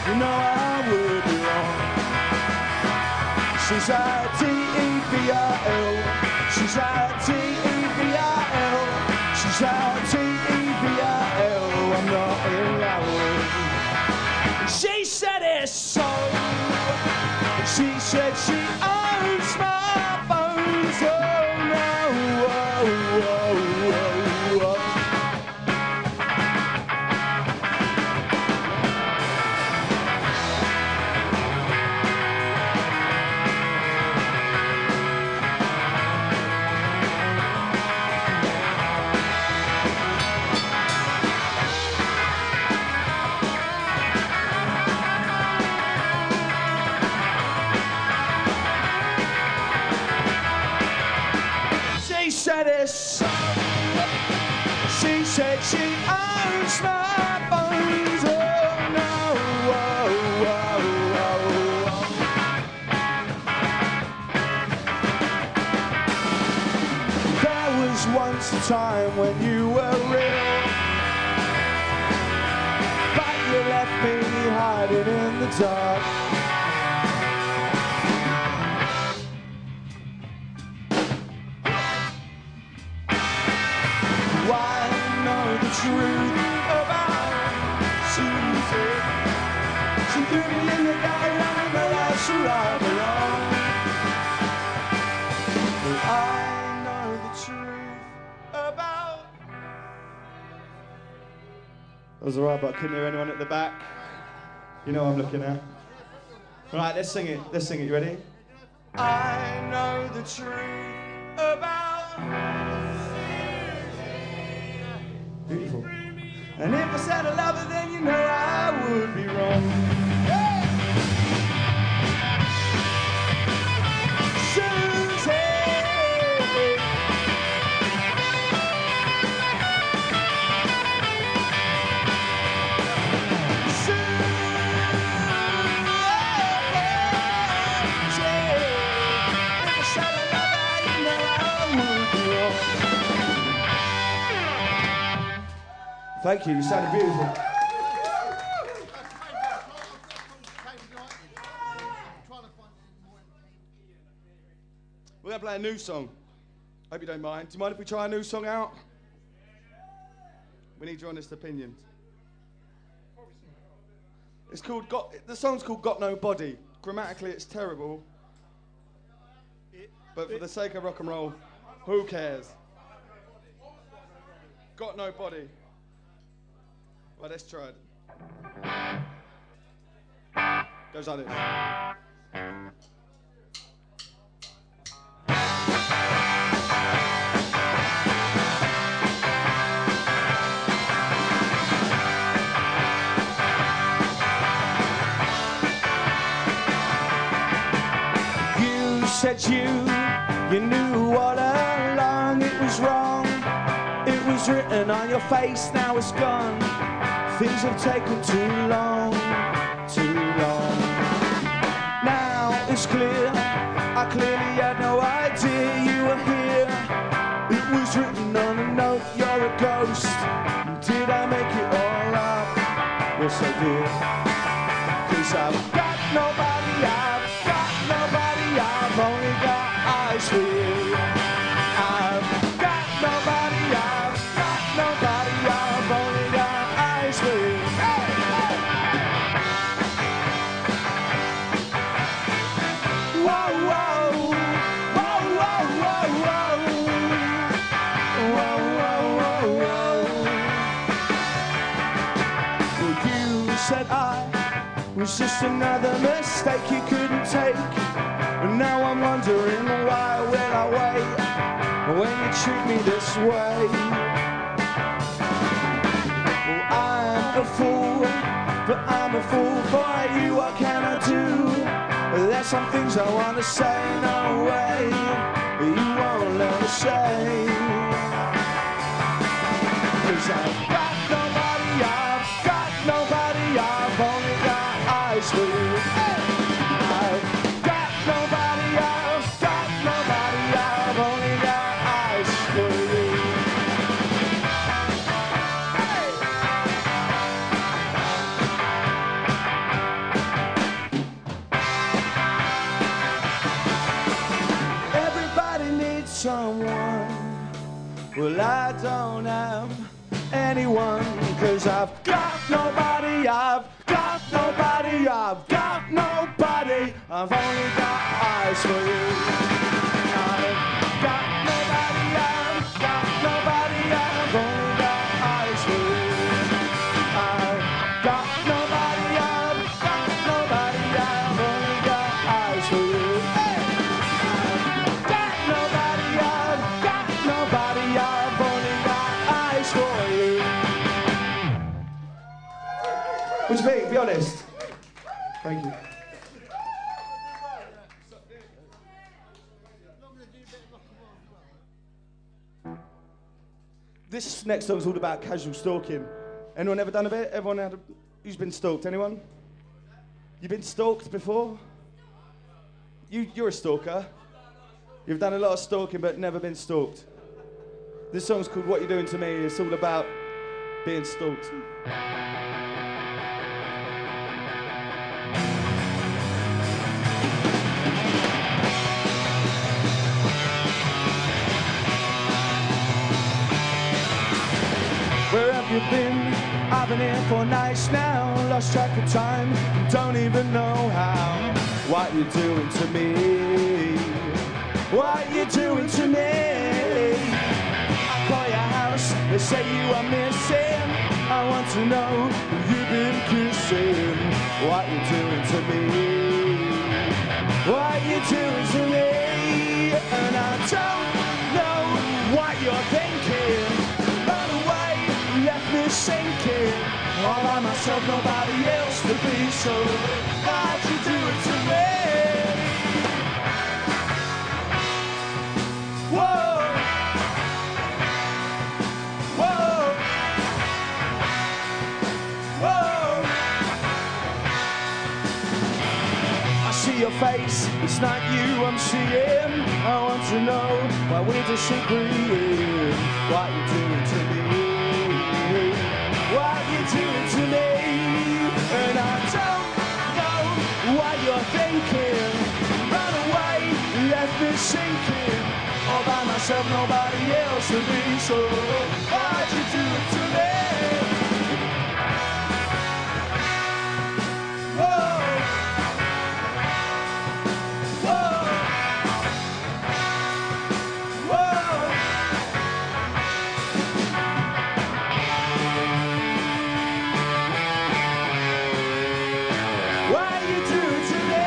S6: you know I would be wrong. She's a T-E-V-I-L. She's a T-E-V-I-L. She's a T-E-V-I-L. I'm not in love. She said it's so. She said she owns my bones. Oh no. Oh, oh, oh, oh. She said it's so. She said she owns my bones. Oh no. Oh, oh, oh, oh. There was once a time when you were real, but you left me hiding in the dark. Truth about Susie. She threw me in the guy and the last right along. But I know the truth about. That was alright, but I couldn't hear anyone at the back. You know what I'm looking at. Right, let's sing it. Let's sing it. You ready? I know the truth about. Beautiful. And if I said I love her, then you know I would be wrong. Susie. If I said I love her, you know I would be wrong. Thank you, you sounded beautiful. We're going to play a new song. Hope you don't mind. Do you mind if we try a new song out? We need your honest opinions. It's called the song's called Got No Body. Grammatically it's terrible. But for the sake of rock and roll, who cares? Got No Body. Well, let's try it. Goes like this. You said you knew all along it was wrong. It was written on your face, now it's gone. Things have taken too long, too long. Now it's clear, I clearly had no idea you were here. It was written on a note, you're a ghost. Did I make it all up? Yes, I did. 'Cause I've got nobody, I've only got eyes for you. I've got nobody, I've only got eyes for you. Hey, hey. Whoa, whoa, whoa, whoa, whoa, whoa. Whoa, whoa, whoa, whoa. Well, you said I was just another mistake you couldn't take. And now I'm wondering why will I wait when you treat me this way. Well, I'm a fool, but I'm a fool for you. What can I do? There's some things I want to say, no way you won't let me say. 'Cause I've got nobody, I've only got eyes for you. Hey! I've got nobody, I've only got eyes for you. Hey! Well, I don't have anyone, 'cause I've got nobody, I've got nobody, I've got nobody. I've only got eyes for you. I've got nobody, I've got nobody, I've only got eyes for you. I've got nobody, I've got nobody, I've only got eyes for you. Hey! I've got nobody, I've got nobody, I've only got eyes for you. What do you think? Be honest. Thank you. This next song's all about casual stalking. Anyone ever done a bit? Everyone had a... Who's been stalked? Anyone? You've been stalked before? You're a stalker. You've done a lot of stalking but never been stalked. This song's called What You're Doing to Me. It's all about being stalked. Where have you been? I've been here for nights now. Lost track of time, don't even know how. What you doing to me? What you doing to me? I call your house, they say you are missing. I want to know who you've been kissing. What you doing to me? What you doing to me? And I don't know what you're thinking. Run away, left me sinking. All by myself, nobody else to be. So why'd you do it to me? Whoa, whoa, whoa. I see your face, it's not you I'm seeing. I want to know why we disagree. What you doing to me? What you doing to me? And I don't know what you're thinking. Run away, left me sinking. All by myself, nobody else to be. So why'd you do it to me? Whoa, whoa, whoa. Why you do it to me?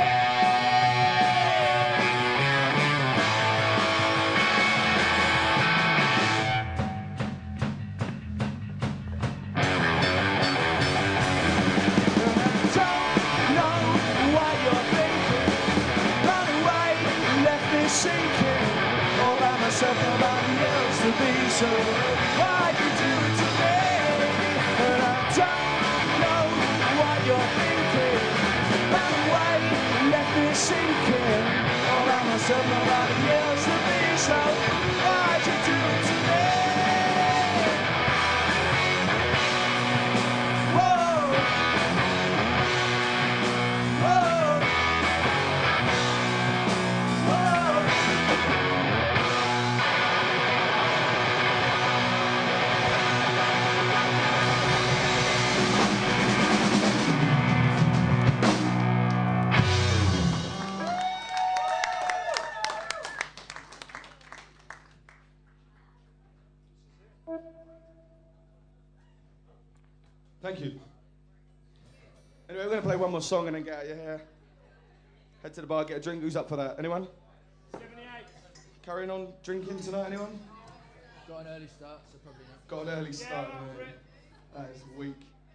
S6: Don't know what you're thinking. Run away, left me sinking. All by myself, nobody else to be. So why you do it to me? And I don't know what you're thinking. Run away, left me sinking. All by myself, nobody else to be. So why'd you do it to me? Whoa, whoa, whoa. Thank you. Anyway, we're going to play one more song and then get out of your hair. Head to the bar, get a drink. Who's up for that? Anyone? 78. Carrying on drinking tonight, anyone?
S9: Got an early start, so probably not.
S6: Got an early start. That is weak.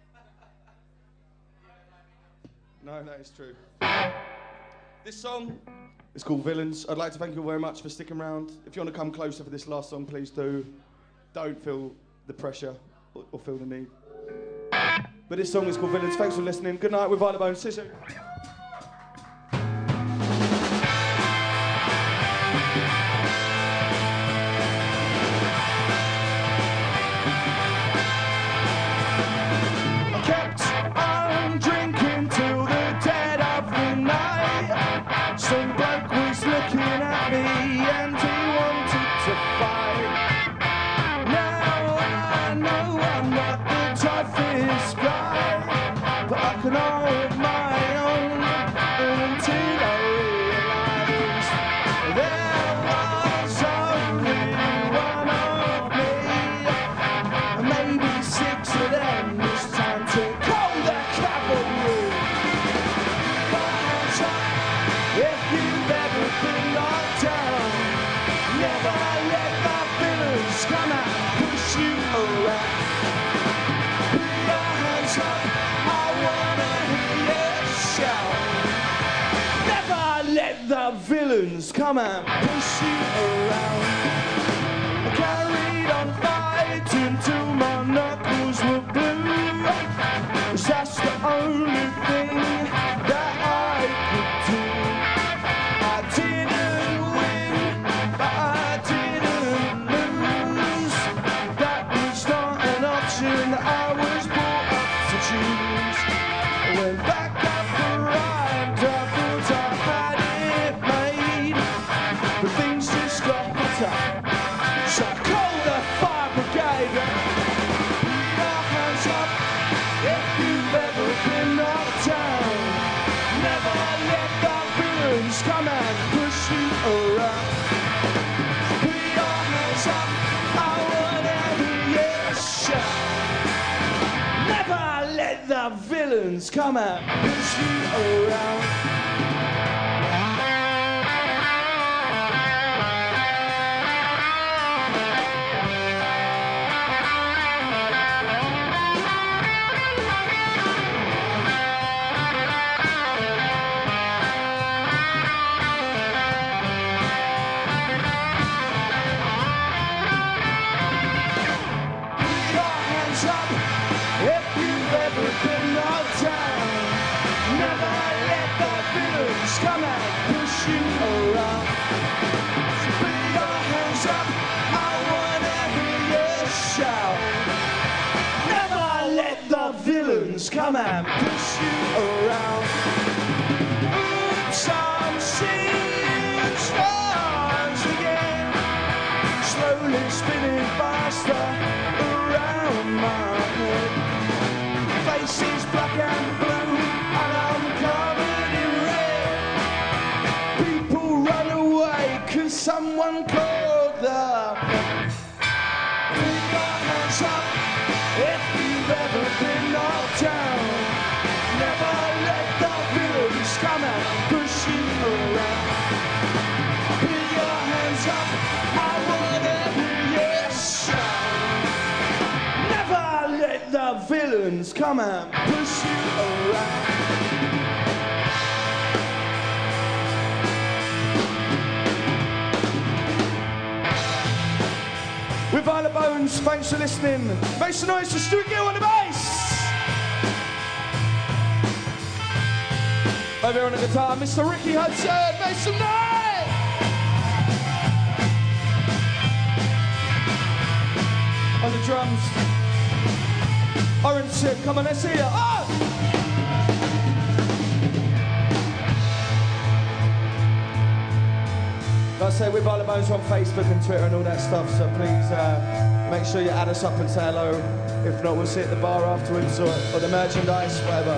S6: No, that is true. This song is called Villains. I'd like to thank you all very much for sticking around. If you want to come closer for this last song, please do. Don't feel the pressure or feel the need. But this song is called Villains. Thanks for listening. Good night with Violet Bones. See you soon. I kept on drinking till the dead of the night. Some bloke was looking at me and he wanted to fight. of my own until I realized there was only one of me. Maybe 6 of them. It's time to call the cavalry. Hands up if you've ever been knocked down. Never let the villains come and push you around. Put your hands up, I wanna hear you shout. Never let the villains come and push you around. I carried on fighting till my knuckles were blue. 'Cause that's the only thing that I could do. I didn't win, but I didn't lose. That was not an option I was brought up to choose. I went back up the ride, I thought I had it made, but things just got better. So I called the fire brigade. Put your hands up if you've ever been knocked down. Never let the villains come and push you around. Put your hands up, I wanna hear you shout. Never let the villains come and push you around. Your hands up if you've ever been knocked down. Never let the villains come and push you around. So put your hands up, I wanna hear you shout. Never let the villains come and push you around. Oops, I'm seeing stars again, slowly spinning faster around my head. Faces black and blue, and I'm covered in red. People run away 'cause someone called them. Put your hands up if you've ever been knocked down. Never let the villains come and push you around. Put your hands up, I wanna hear you shout. Never let the villains come and push you around. With Violet Bones, thanks for listening. Make some noise for Stuart Gill on the bass. Over here on the guitar, Mr. Ricky Hudson. Make some noise. On the drums, Orange Sip. Come on, let's hear you. Oh! Like I say, we're Violet Bones on Facebook and Twitter and all that stuff, so please make sure you add us up and say hello. If not, we'll see you at the bar afterwards or the merchandise, whatever.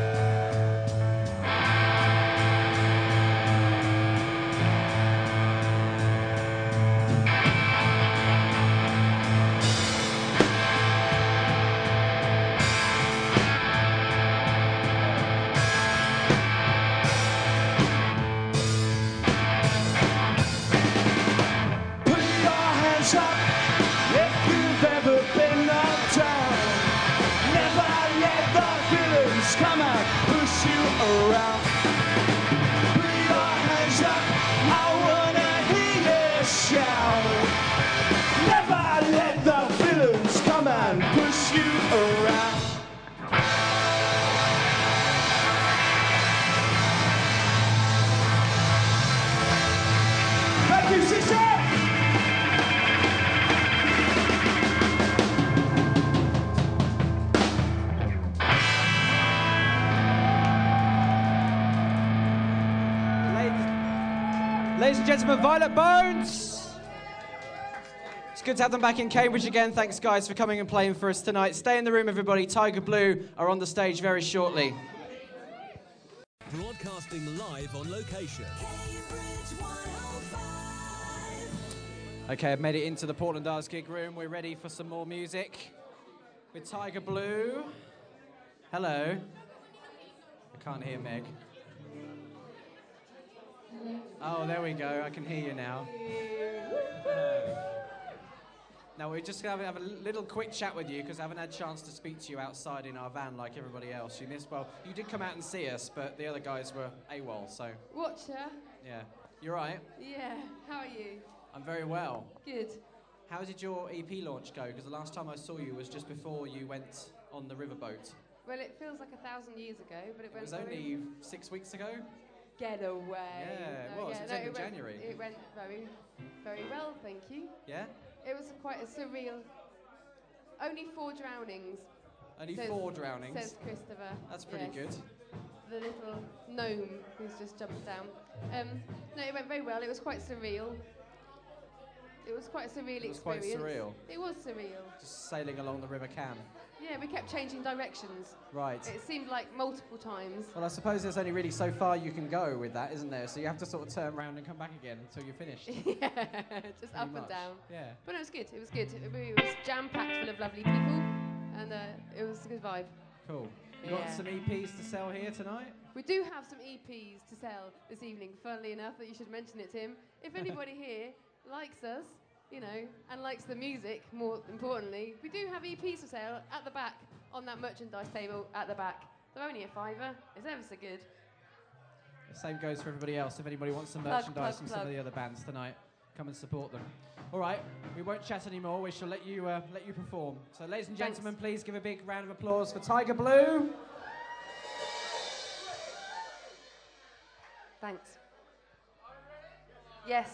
S3: Ladies and gentlemen, Violet Bones! It's good to have them back in Cambridge again. Thanks, guys, for coming and playing for us tonight. Stay in the room, everybody. Tiger Blue are on the stage very shortly.
S8: Broadcasting live on location.
S10: Cambridge 105.
S3: Okay, I've made it into the Portland Arts gig room. We're ready for some more music with Tiger Blue. Hello. I can't hear Meg. Oh, there we go. I can hear you now. Now, we're just going to have a little quick chat with you because I haven't had a chance to speak to you outside in our van like everybody else. You missed, well, you did come out and see us, but the other guys were AWOL, so...
S11: Watcher?
S3: Yeah. You're right?
S11: Yeah. How are you?
S3: I'm very well.
S11: Good.
S3: How did your EP launch go? Because the last time I saw you was just before you went on the riverboat.
S11: Well, it feels like 1,000 years ago, but it went
S3: was only 6 weeks ago?
S11: Get away.
S3: Yeah, it was. It was end of January.
S11: It went very, very well, thank you.
S3: Yeah?
S11: It was quite a surreal... Only 4 drownings.
S3: Only 4 drownings?
S11: Says Christopher.
S3: That's pretty good.
S11: The little gnome who's just jumped down. No, it went very well. It was quite surreal. It was quite a surreal experience.
S3: Quite surreal?
S11: It was surreal.
S3: Just sailing along the River Cam.
S11: Yeah, we kept changing directions.
S3: Right.
S11: It seemed like multiple times.
S3: Well, I suppose there's only really so far you can go with that, isn't there? So you have to sort of turn around and come back again until you're finished.
S11: Yeah, just up
S3: much.
S11: and down.
S3: Yeah.
S11: But it was good. It was good. It was jam-packed full of lovely people, and it was a good vibe.
S3: Cool. You got some EPs to sell here tonight?
S11: We do have some EPs to sell this evening. Funnily enough, that you should mention it, Tim. If anybody here likes us, you know, and likes the music, more importantly, we do have EPs for sale at the back on that merchandise table at the back. They're only a £5. It's ever so good.
S3: The same goes for everybody else. If anybody wants some merchandise from some of the other bands tonight, come and support them. All right, we won't chat anymore. We shall let you perform. So, ladies and gentlemen, please give a big round of applause for Tiger Blue.
S11: Thanks. Yes.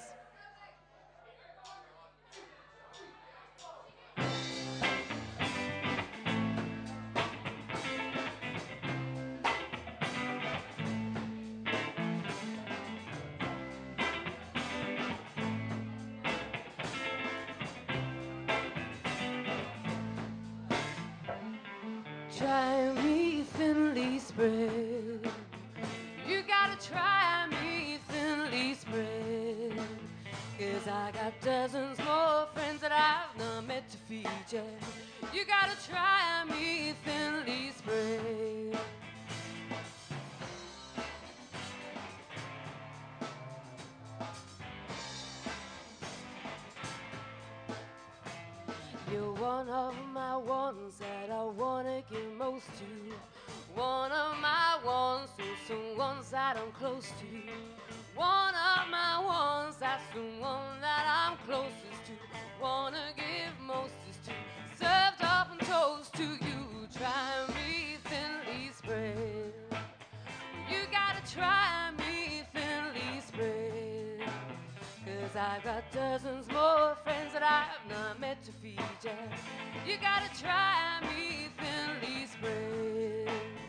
S11: Try me thinly spread. You gotta try me thinly spread. 'Cause I got dozens more friends that I've not met to feature. You gotta try me thinly spread. You're one of my ones that I wanna give most to. One of my ones, so some ones that I'm close to. One of my ones, that's the one that I'm closest to. Wanna give mostest to. Served up and toast to you. Try me thinly spread. You gotta try me thinly spread. 'Cause I've got dozens more friends that I've not met to feed ya. You gotta try me thinly spread.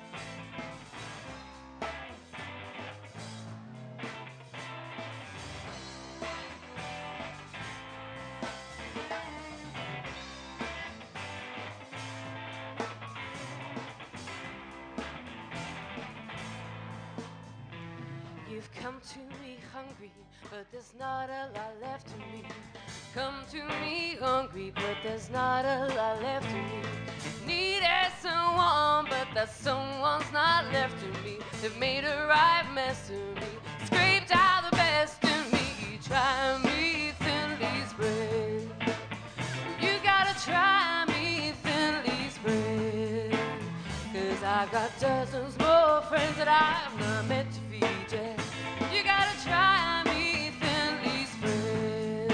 S11: You've come to me hungry, but there's not a lot left of me. Come to me hungry, but there's not a lot left of me. Needed someone, but that someone's not left of me. They've made a right mess of me, scraped out the best in me. Try me thinly spread. You gotta try me thinly spread. 'Cause I've got dozens more friends that I've not met to feed ya. You gotta try me thinly spread.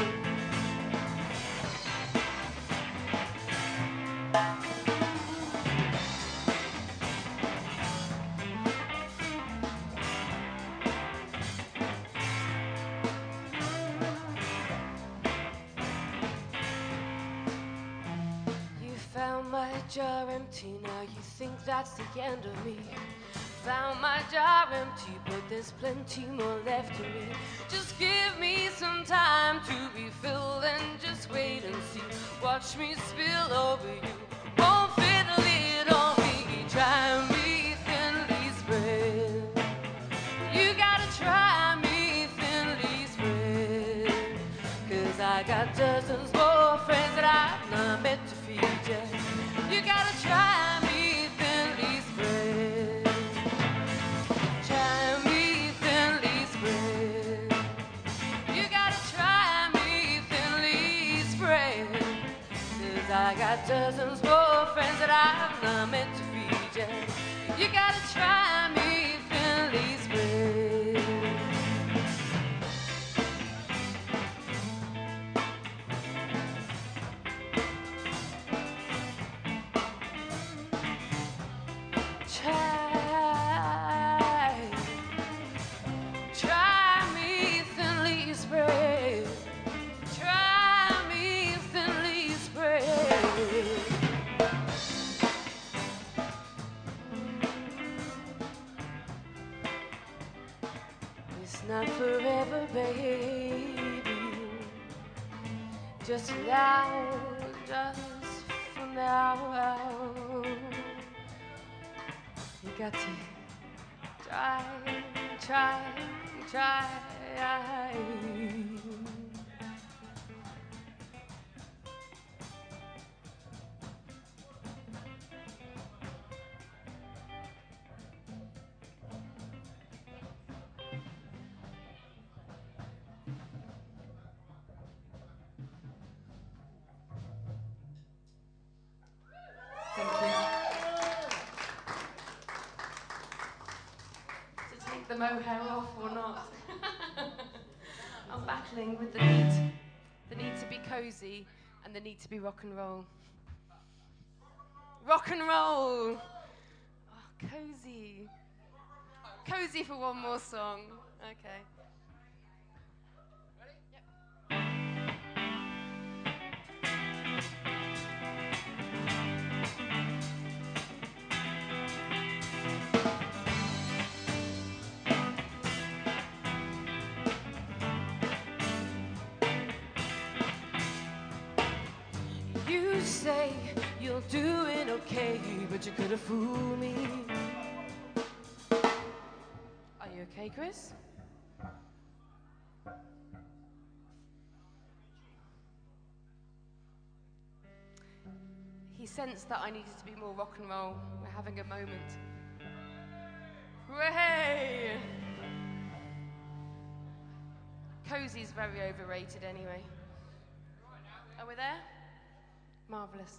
S11: You found my jar empty, now you think that's the end of me. Found my jar empty, but there's plenty more left of me. Just give me some time to be filled and just wait and see. Watch me spill over you, won't fit a lid on me. Try me thinly spread. not forever, baby. Just now, just for now. You got to try. Thank you. To take the mohair off or not? I'm battling with the need to be cozy and the need to be rock and roll. Rock and roll! Oh, cozy. Cozy for one more song. Okay. Ready? Yep. You say you're doing okay, but you could have fooled me. Are you okay, Chris? He sensed that I needed to be more rock and roll. We're having a moment. Hooray! Cozy's very overrated anyway. Are we there? Marvellous.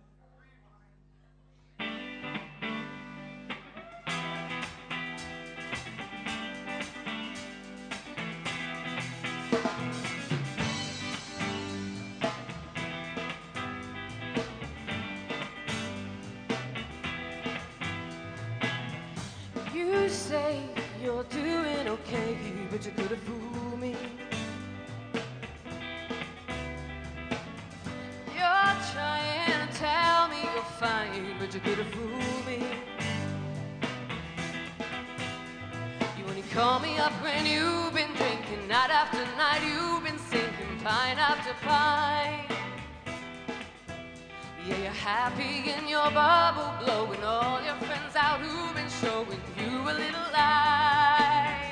S11: You say you're doing okay, but you could have fooled me. You're trying to tell me you're fine, but you could have fooled me. You only call me up when you've been drinking, night after night you've been sinking, pine after pine. Yeah, you're happy in your bubble, blowing all your friends out who've been showing you a little light.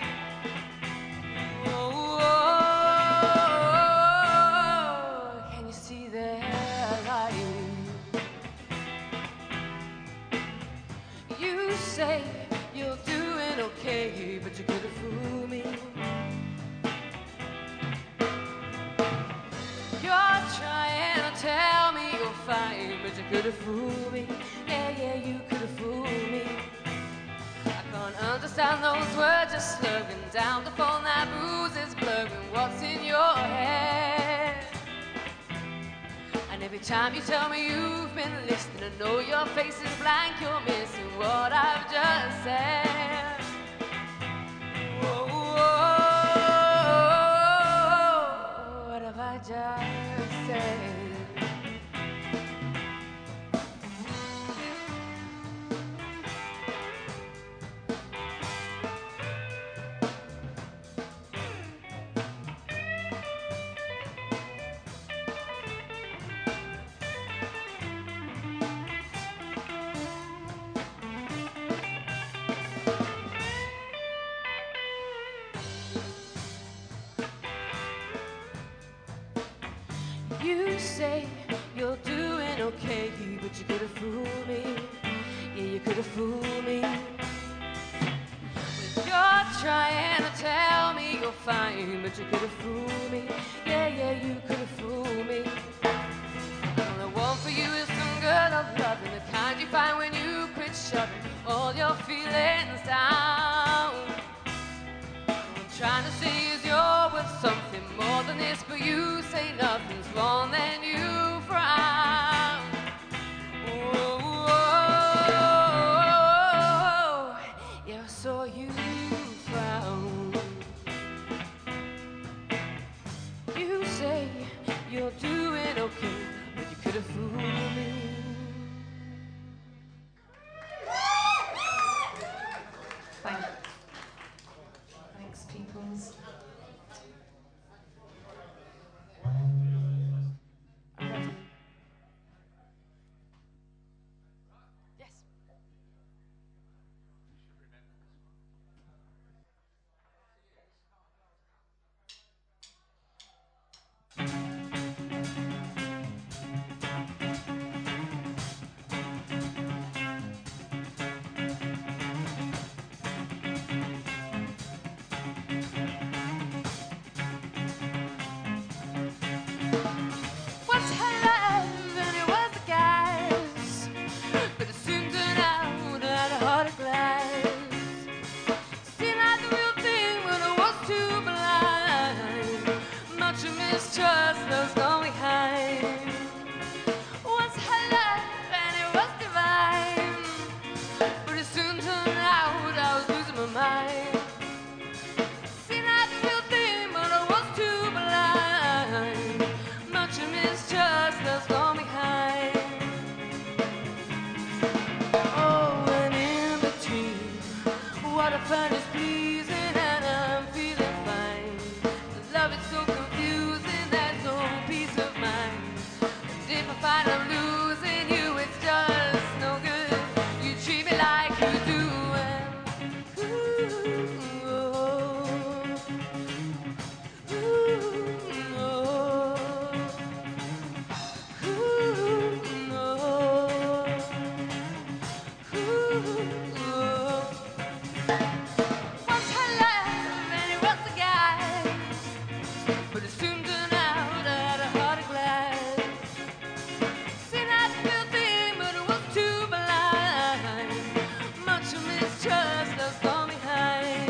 S11: Oh, can you see their light? You say you're doing okay, but you could have fooled me. You're trying to tell me you're fine, but you could have fooled me. Yeah, you could have fooled me. I can't understand those words you're slurring down the phone. That booze is blurring what's in your head. And every time you tell me you've been listening, I know your face is blank. You're missing what I've just said. What have I just said? You say you're doing okay, but you could have fooled me. Yeah, you could have fooled me. You're trying to tell me you're fine, but you could have fooled me. Yeah, you could have fooled me. All I want for you is some good old loving, the kind you find when you quit shoving all your feelings down. All I'm trying to say is you're worth something more than this, but you say nothing's wrong, then you frown. Yeah, I saw you frown. You say you're doing okay, but you could have fooled me. Thank you. find is pleasing and I'm feeling fine. Love is so confusing, there's no peace of mind. And if I find I'm losing you, it's just no good. You treat me like you do, and ooh, oh, ooh, oh, ooh, oh, ooh, oh. Once had love and he was the guy, but it soon turned out I had a heart of glass. Seen I filthy, but it was too blind. Much of mistrust left all behind.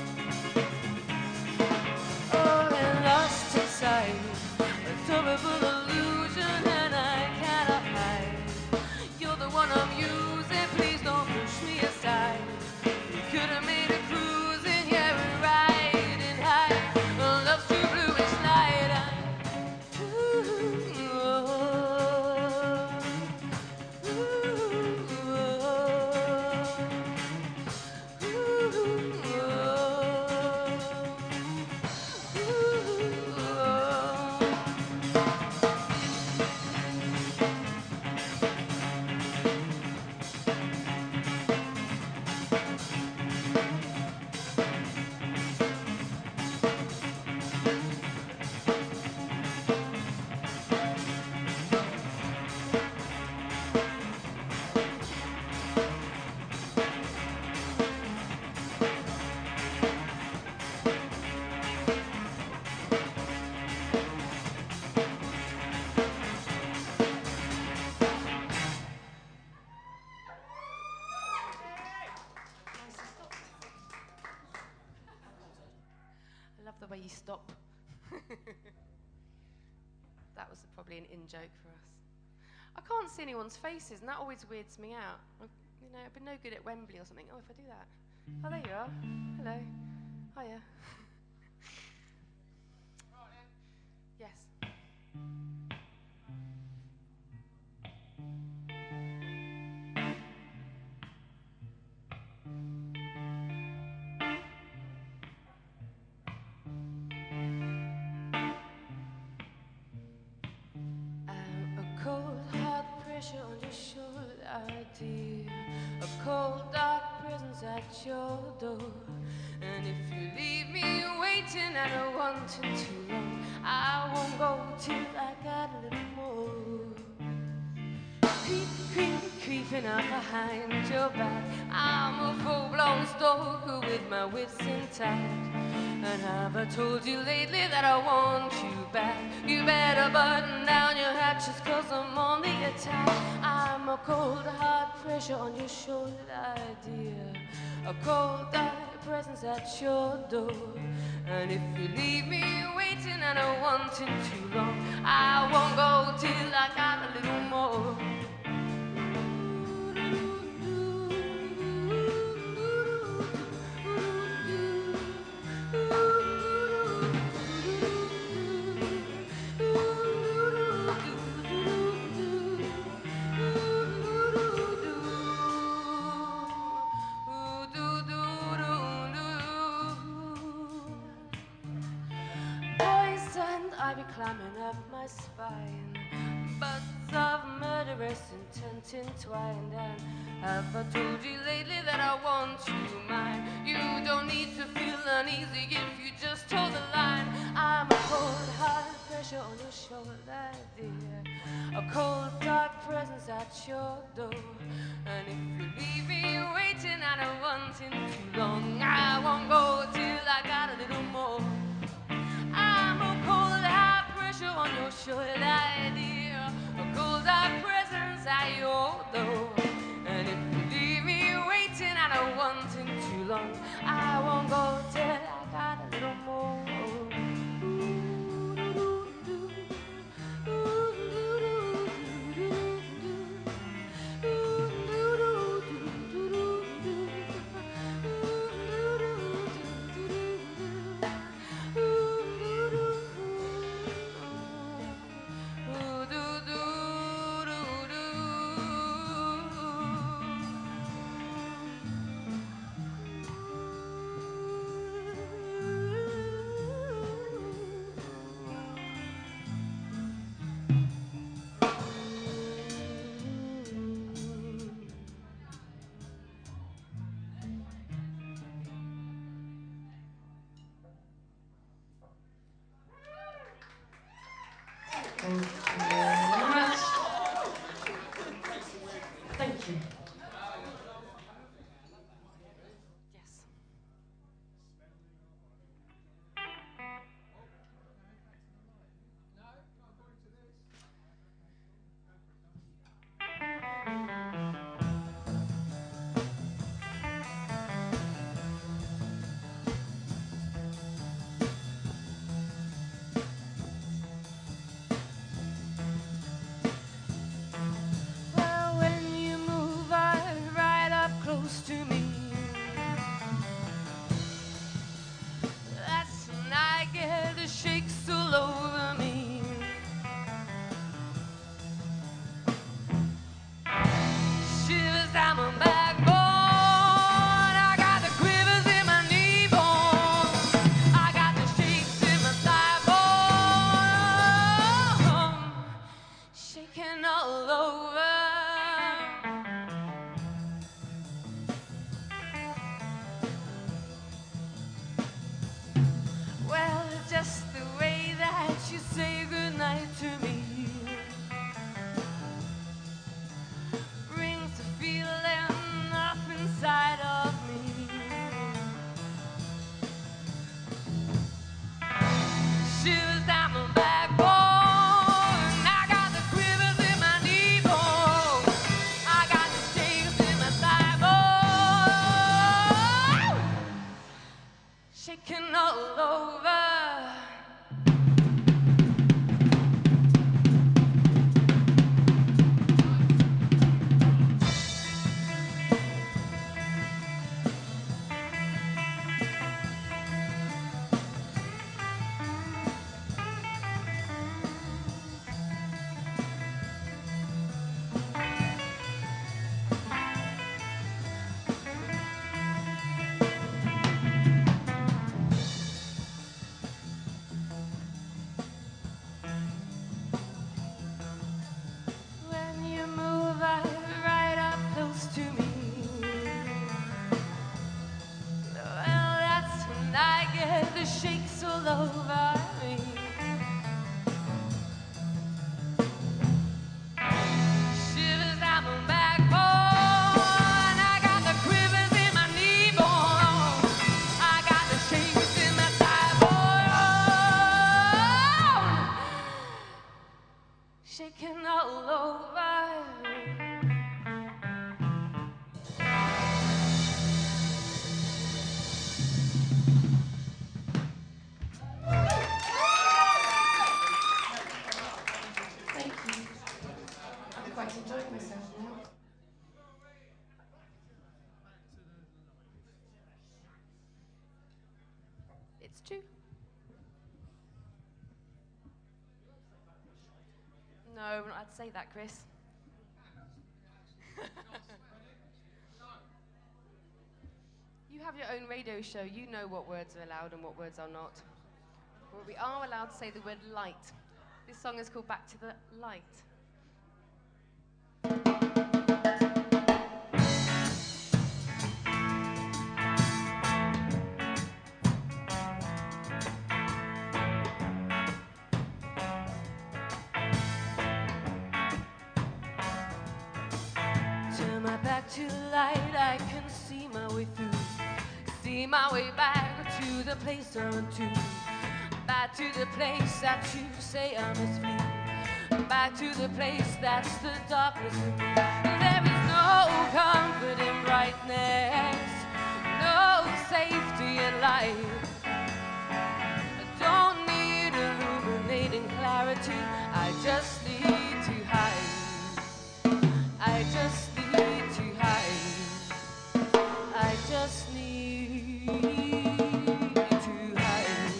S11: Oh, and lost in sight, a terrible illusion, and I cannot hide. You're the one I'm using, please don't push me aside. We could have made a cruising, yeah, we're riding high. Love's too bluish light. Ooh, oh, ooh, oh, ooh, I love the way you stop. That was probably an in-joke for us. I can't see anyone's faces, and that always weirds me out. I've been no good at Wembley or something. Oh, if I do that. Oh, there you are. Hello. Hiya. Yes. A cold, hard pressure on your shoulder, dear. A cold, dark presence at your door. And if you leave me waiting, I don't want it too long. I won't go till I got a little more. Creeping up behind your back. I'm a full-blown stalker with my wits intact. And have I told you lately that I want you back? You better button down your hatches, 'cause I'm on the attack. I'm a cold, hard pressure on your shoulder, dear. A cold, dark presence at your door. And if you leave me waiting, I don't want it too long. I won't go till I got a little more. I be climbing up my spine, buds of murderous intent entwined. And have I told you lately that I want you mine? You don't need to feel uneasy if you just hold the line. I'm a cold, hard pressure on your shoulder, dear. A cold, dark presence at your door. And if you leave me waiting, I don't want it too long. I won't go till I got a little more. I'm a cold, high pressure on your shoulder, dear. A cold, high presence at your door. And if you leave me waiting, I don't want it too long. I won't go till I got a little more. shaking all over. When you move right up close to me, well, that's when I get the shakes all over me. Shivers down my backbone, I got the quivers in my knee bone, I got the shakes in my thigh bone, shaking all over. Thank you. I'm quite enjoying myself now. It's true. No, we're not allowed to say that, Chris. You have your own radio show. You know what words are allowed and what words are not. Well, we are allowed to say the word light. This song is called Back to the Light. Turn my back to the light, I can see my way through. See my way back to the place I went to. Back to the place that you say I must flee. Back to the place that's the darkness in me. There is no comfort in brightness, no safety in light. I don't need illuminating clarity, I just need to hide. I just need to hide. I just need to hide.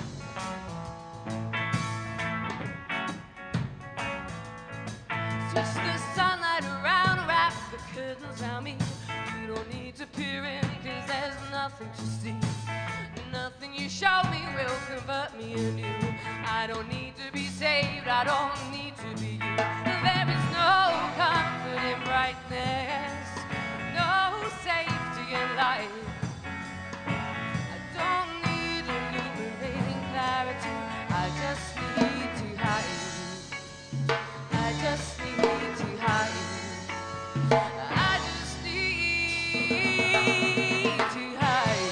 S11: Switch the sunlight around, wrap the curtains around me. You don't need to peer in, 'cause there's nothing to see. Nothing you show me will convert me anew. I don't need to be saved, I don't need to be you. There is no comfort in brightness, no safety in light. I don't need illuminating clarity, I just need to hide. I just need to hide. I just need to hide.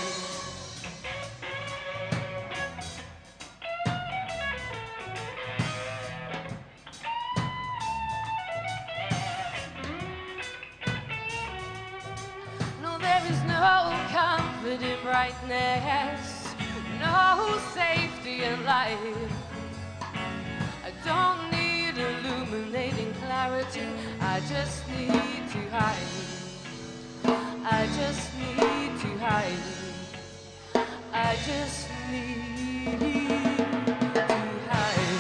S11: No, there is no comfort in brightness, no safety in light. I don't need illuminating clarity, I just need to hide. I just need to hide. I just need to hide.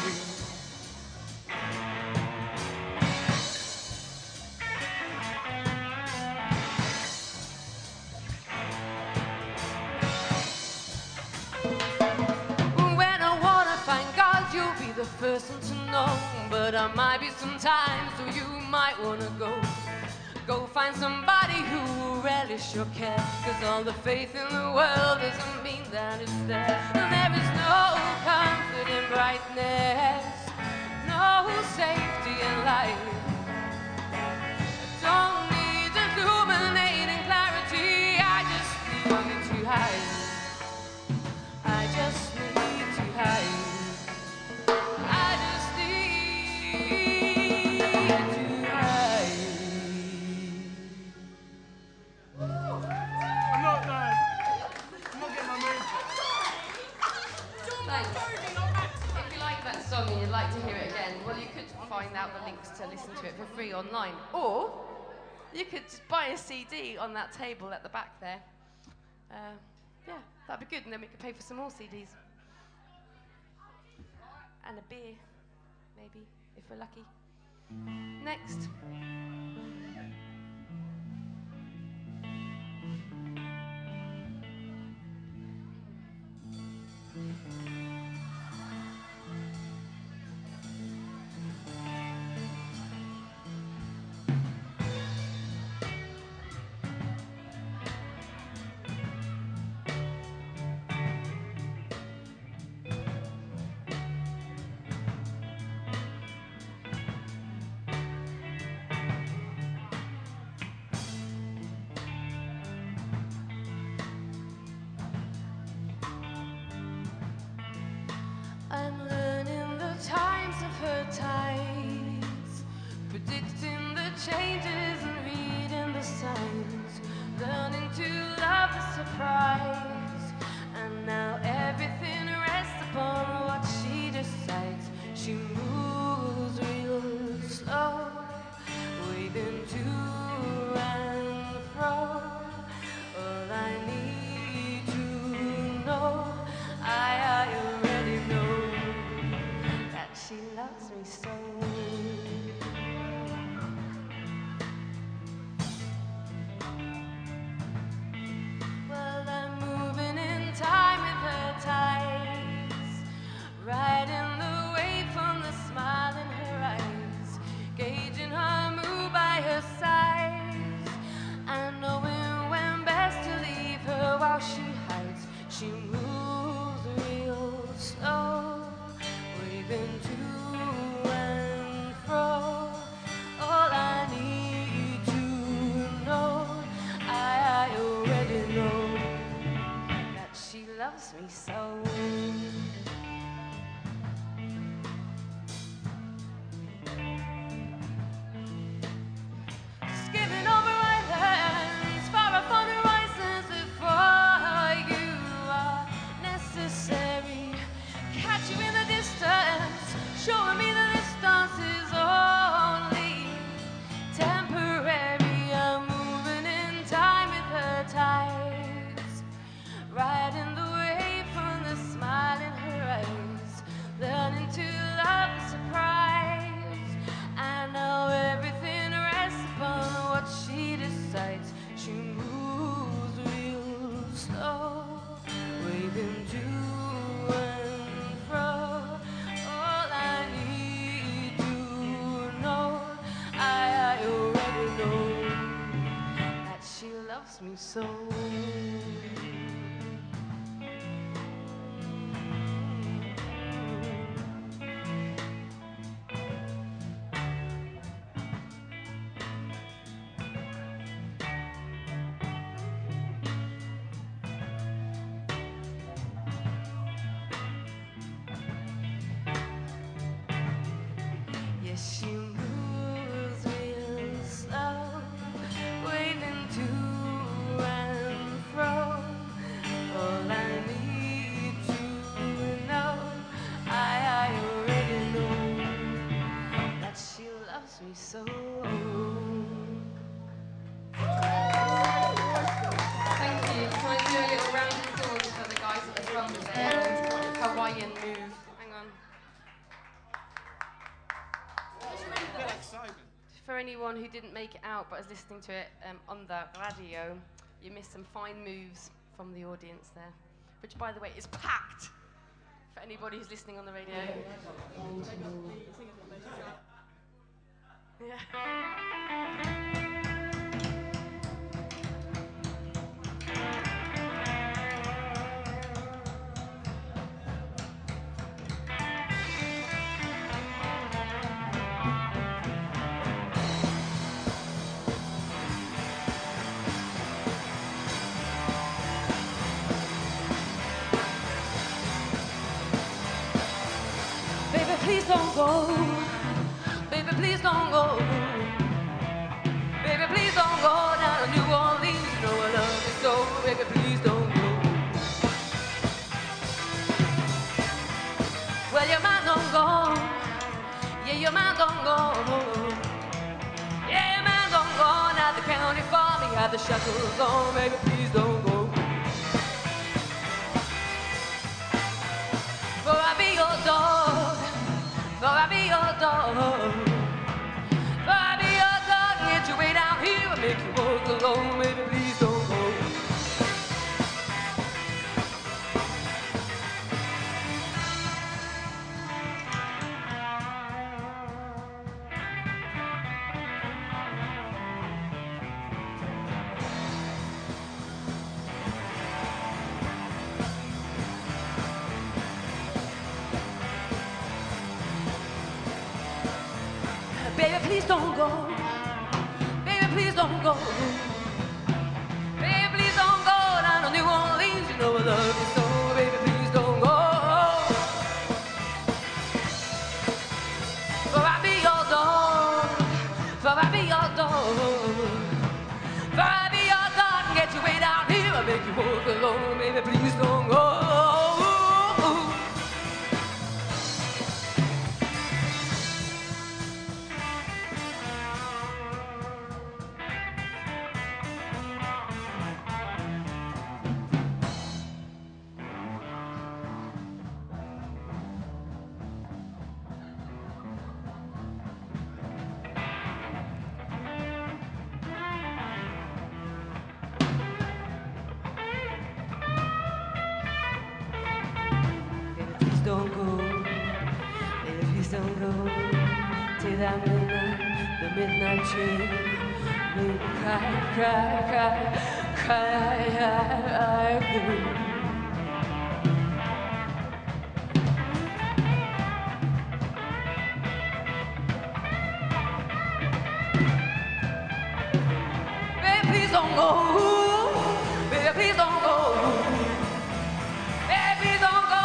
S11: When I wanna find God, you'll be the first one to know. But I might be some time, so you might wanna go. Go find somebody who will relish your care. 'Cause all the faith in the world doesn't mean that it's there. And there is no comfort in brightness, no safety in light. I don't need illuminating clarity, I just need to hide. I just need to hide. I just need to hide.
S6: I'm not getting my mood
S11: like to hear it again, well, you could find out the links to listen to it for free online, or you could just buy a CD on that table at the back there. Yeah, that'd be good, and then we could pay for some more CDs. And a beer, maybe, if we're lucky. Next. I'm learning the times of her tides, predicting the changes and reading the signs, learning to love the surprise. And now everything rests upon what she decides. She moves real slow, waving to and fro. All I need to know, I already know that she loves me so. Well, I'm moving in time with her tides, riding the wave from the smile in her eyes, gauging her move by her sides, and knowing when best to leave her while she hides. She moves real slow, waving to and fro. All I need to know, I already know that she loves me so. Skimming over islands, far up on horizons before you are necessary. Catch you in the distance, showing me the distance is only temporary. I'm moving in time with her tides, riding the wave from the smile in her eyes, learning to love the surprise. And now everything rests upon what she decides. She moves real slow, waving to and fro. All I need to know, I already know that she loves me so. Yes, she moves real slow, waving to and fro. All I need to know, I already know that she loves me so. Thank you. Can I do a little round of applause for the guys at the front there? Hawaiian move. Hang on. For anyone who didn't make it out but is listening to it on the radio, you missed some fine moves from the audience there, which, by the way, is packed for anybody who's listening on the radio. Yeah. Baby, please don't go. Baby, please don't go. Baby, please don't go down to New Orleans. You know I love you so. Baby, please don't go. Well, you might not go. go. Yeah, man, don't go. Now the county farm, he had the shackles on. Baby, please don't go. For I be your dog. For I be your dog. For I be your dog. Get you way down here and make you walk alone. Baby, please don't go. Baby, please don't go. Baby, please don't go. Baby, please don't go down to New Orleans. You know I love you so. Baby, please don't go. For I be your dog. For I be your dog. For I be your dog and get you way down here. I make you walk alone. Baby, please don't go. Don't go, baby, please don't go. Till that midnight, the midnight train. Make me cry, cry, cry, cry again. Baby, please don't go. Baby, please don't go. Baby, please don't go.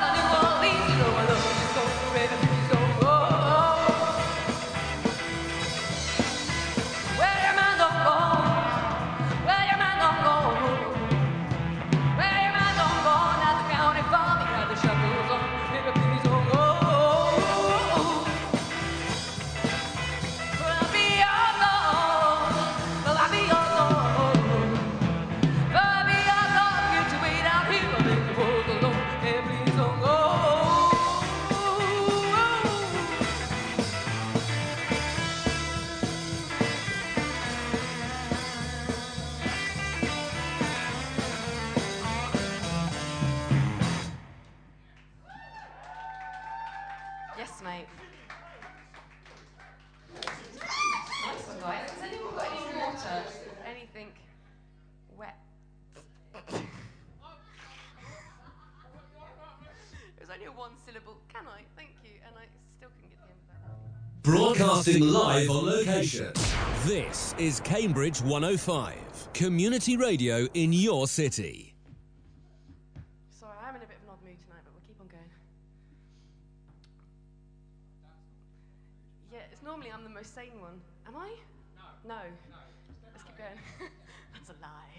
S11: Yes, mate. Nice one, guys. Has anyone got any water? Anything wet? It was only a one-syllable. Can I? Thank you. And I still couldn't get the end of that.
S8: Broadcasting live on location. This is Cambridge 105. Community radio in your city.
S11: Sorry, I'm in a bit of an odd mood tonight, but we'll keep on going. Yeah, it's normally I'm the most sane one. Am I? No. No. Let's keep going. That's a lie.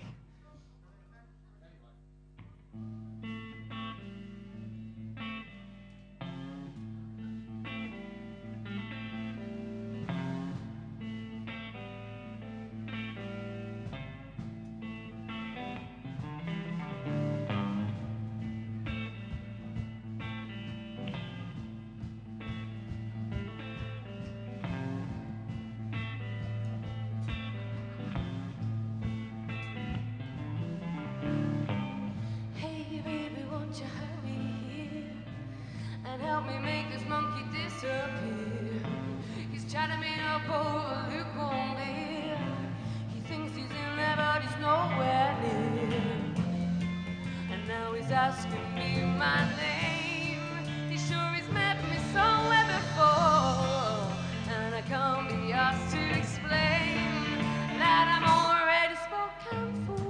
S11: Help me make this monkey disappear. He's chatting me up over lukewarm beer. He thinks he's in there, but he's nowhere near. And now he's asking me my name. He's sure he's met me somewhere before, and I can't be asked to explain that I'm already spoken for.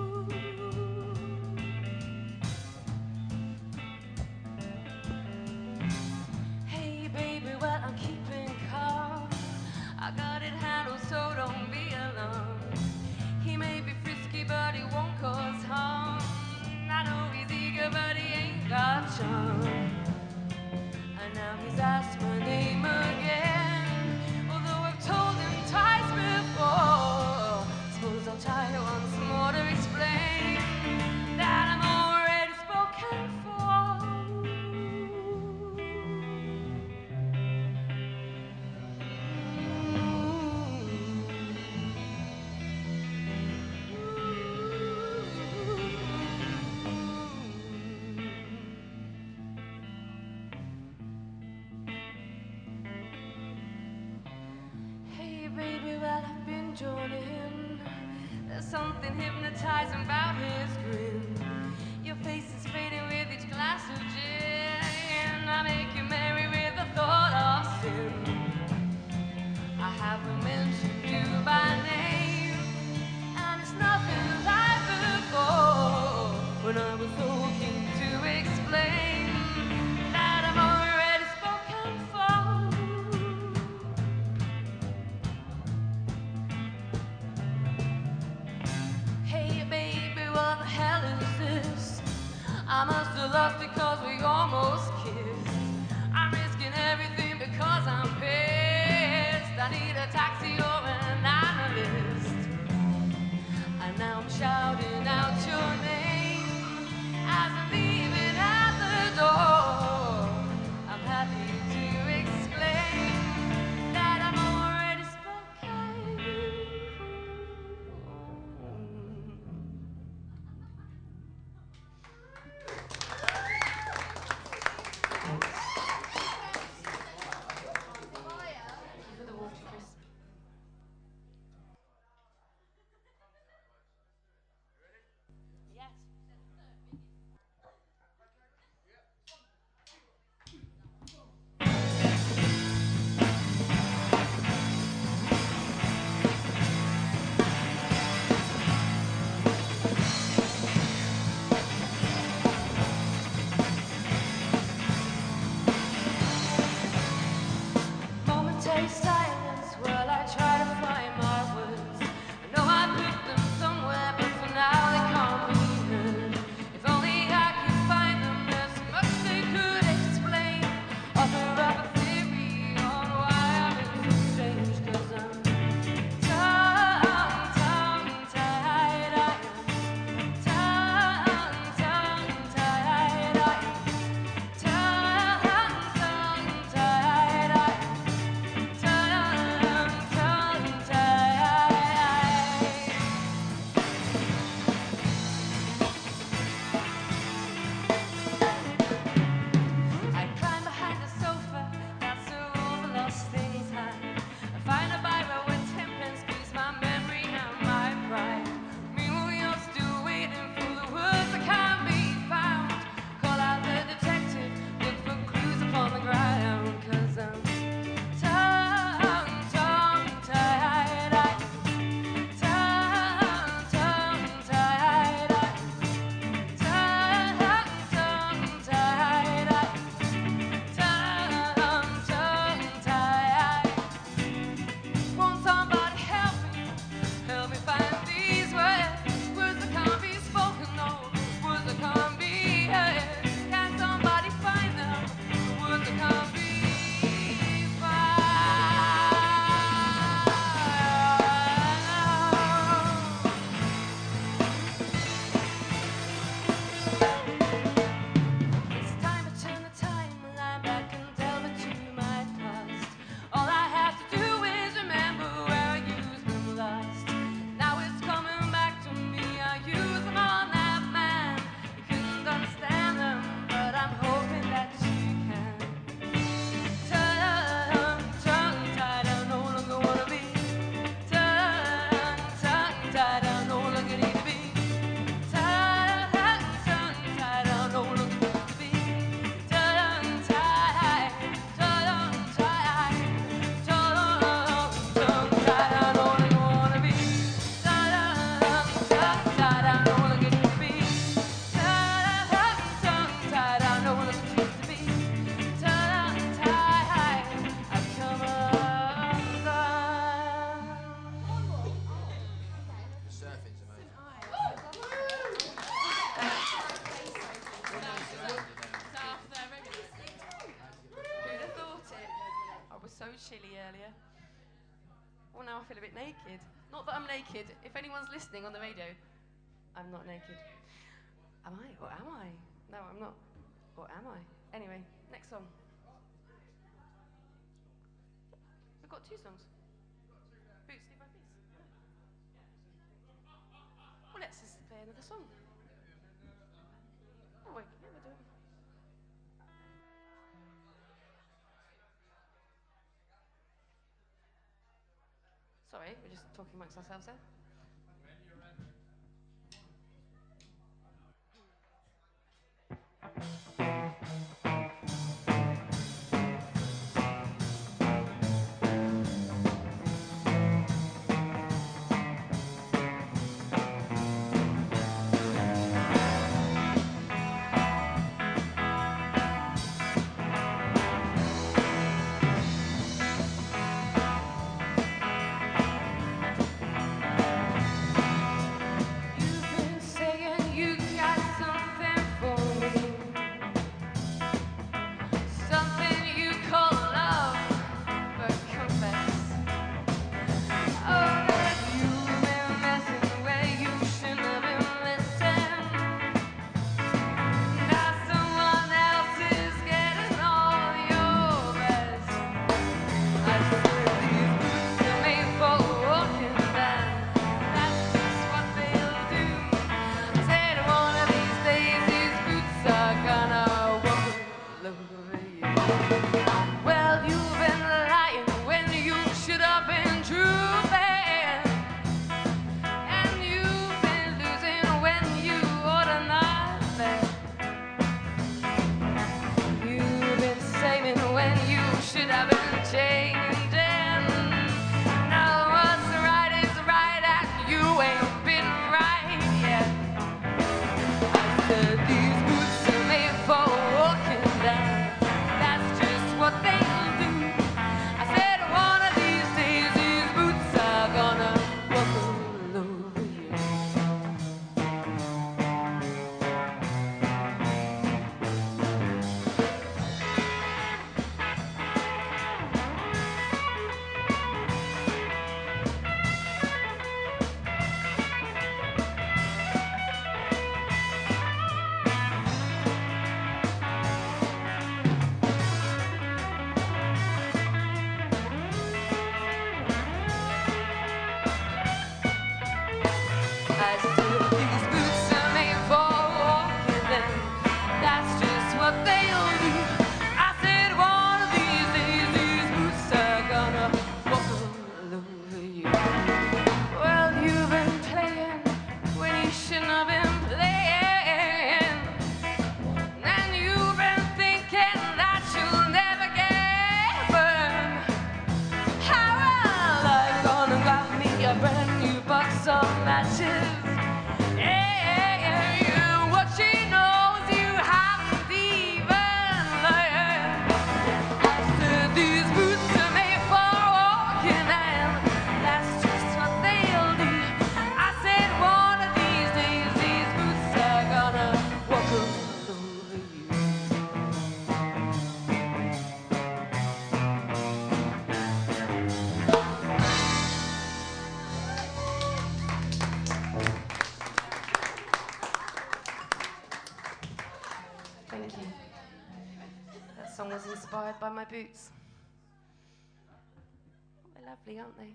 S11: I got it handled, so don't be alarmed. He may be frisky, but he won't cause harm. I know he's eager, but he ain't got charm. And now he's asked my name again. come join in. There's something hypnotizing about his grin. Your face is fading with each glass of gin. I make you merry with the thought of sin. I haven't mentioned you by name, and it's nothing like before when I was so keen to explain that I'm already spoken for. Hey baby, what the hell is this? I must have lost because we almost kissed. I'm risking everything because I'm pissed. I need a taxi or an analyst. And now I'm shouting out your name as I'm leaving at the door. I'm happy to explain that I'm already spoken. For the water, Chris. Yes. Momentary silence while I try to find my words. I know I put them somewhere, but for now they can't be heard. If only I could find them, there's so much they could explain. Offer up a theory on why I've been so strange, 'cause I'm tongue-tied. I am tongue-tied. I am tongue-tied. I am I climb behind the sofa, that's where all the lost things hide. I find a Bible with 10 pence, squeeze my memory and my pride. Meanwhile, you're still waiting for the words that can't be found. Call out the detective, look for clues upon the ground, 'cause I'm tongue-tied. I am tongue-tied. I am tongue-tied. I am tongue-tied. Won't somebody help me find these words that can't be spoken, no, words that can't be heard. Can somebody find them, words that can't be found? It's time to turn the timeline back and delve into my past. All I have to do is remember where I used them last. Now it's coming back to me. I used them on that man. You couldn't understand them, but I'm hoping that you can. Tongue-tied, I no longer wanna be. Tongue-tied, I no longer need to be. Tongue-tied, I no longer need to be. Tongue-tied, tongue-tied, tongue-tied, I no longer wanna be. Tongue-tied, I no longer need to be. Tongue-tied, I no longer choose to be. Tongue-tied, I've come undone.
S9: Surfing's amazing.
S11: Who'd have thought it? I was so chilly earlier. Well, now I feel a bit naked. Not that I'm naked. If anyone's listening on the radio, I'm not naked. Am I? Or am I? No, I'm not. Or am I? Anyway, next song. We've got 2 songs. Boots, Steve, please. Well, let's just play another song. Oh, wait, yeah, we'll do it. Sorry, we're just talking amongst ourselves there. Inspired by my boots. They're lovely, aren't they?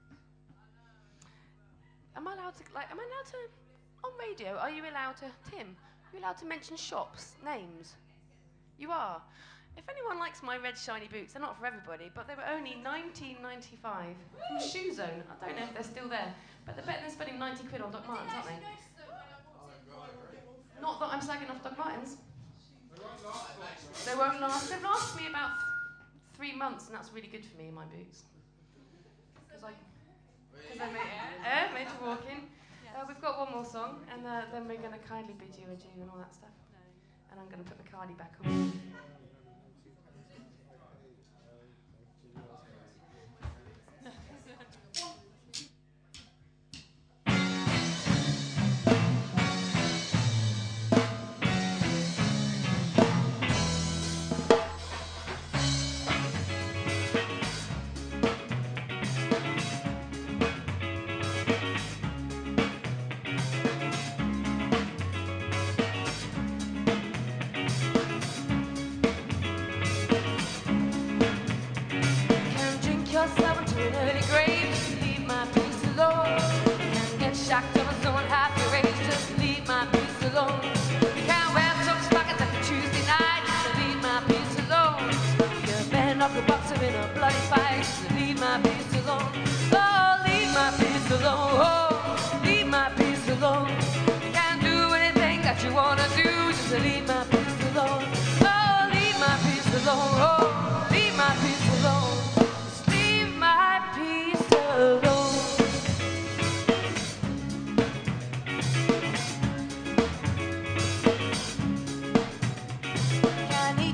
S11: Am I allowed to, on radio, are you allowed to, Tim, are you allowed to mention shops, names? You are. If anyone likes my red shiny boots, they're not for everybody, but they were only $19.95 from Shoe Zone. I don't know if they're still there, but they're better than spending 90 quid on Doc Martens, aren't they? Not that I'm slagging off Doc Martens. They won't last. They've lasted me about 3 months, and that's really good for me in my boots. Because they're made to walk in. We've got one more song, and then we're going to kindly bid you adieu and all that stuff. And I'm going to put the cardie back on.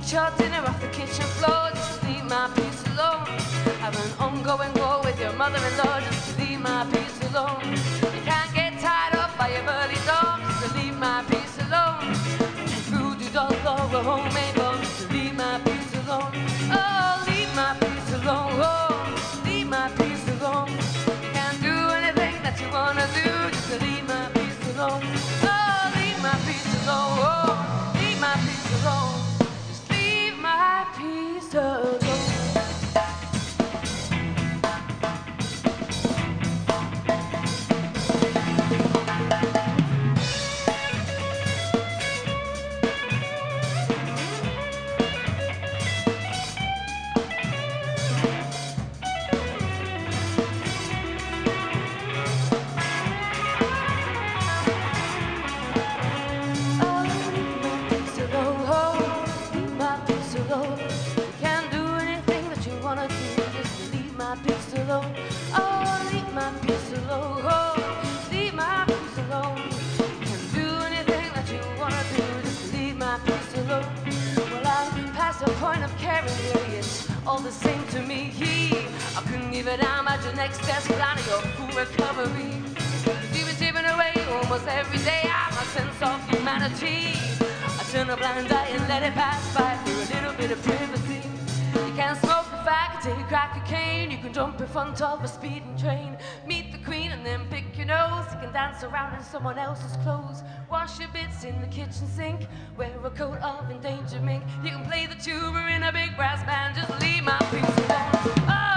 S11: eat your dinner off the kitchen floor. Just leave my peace alone. Have an ongoing war with your mother-in-law. Just leave my peace alone. You can't get tied up by your burly dog. Just leave my peace alone. Voodoo doll or a homemade bomb. Just leave my peace alone. Oh, leave my peace alone. Oh, leave my peace alone. You can't do anything that you wanna do. Just leave my peace alone. Oh, leave my peace alone. Oh, leave my peace alone. Just leave my peace alone. Next best plan of your full recovery. You've been tipping away almost every day. I have my sense of humanity. I turn a blind eye and let it pass by for a little bit of privacy. You can smoke a fag, take crack cocaine. You can jump in front of a speeding train. Meet the queen and then pick your nose. You can dance around in someone else's clothes. Wash your bits in the kitchen sink. Wear a coat of endangered mink. You can play the tuba in a big brass band. Just leave my peace alone. Oh,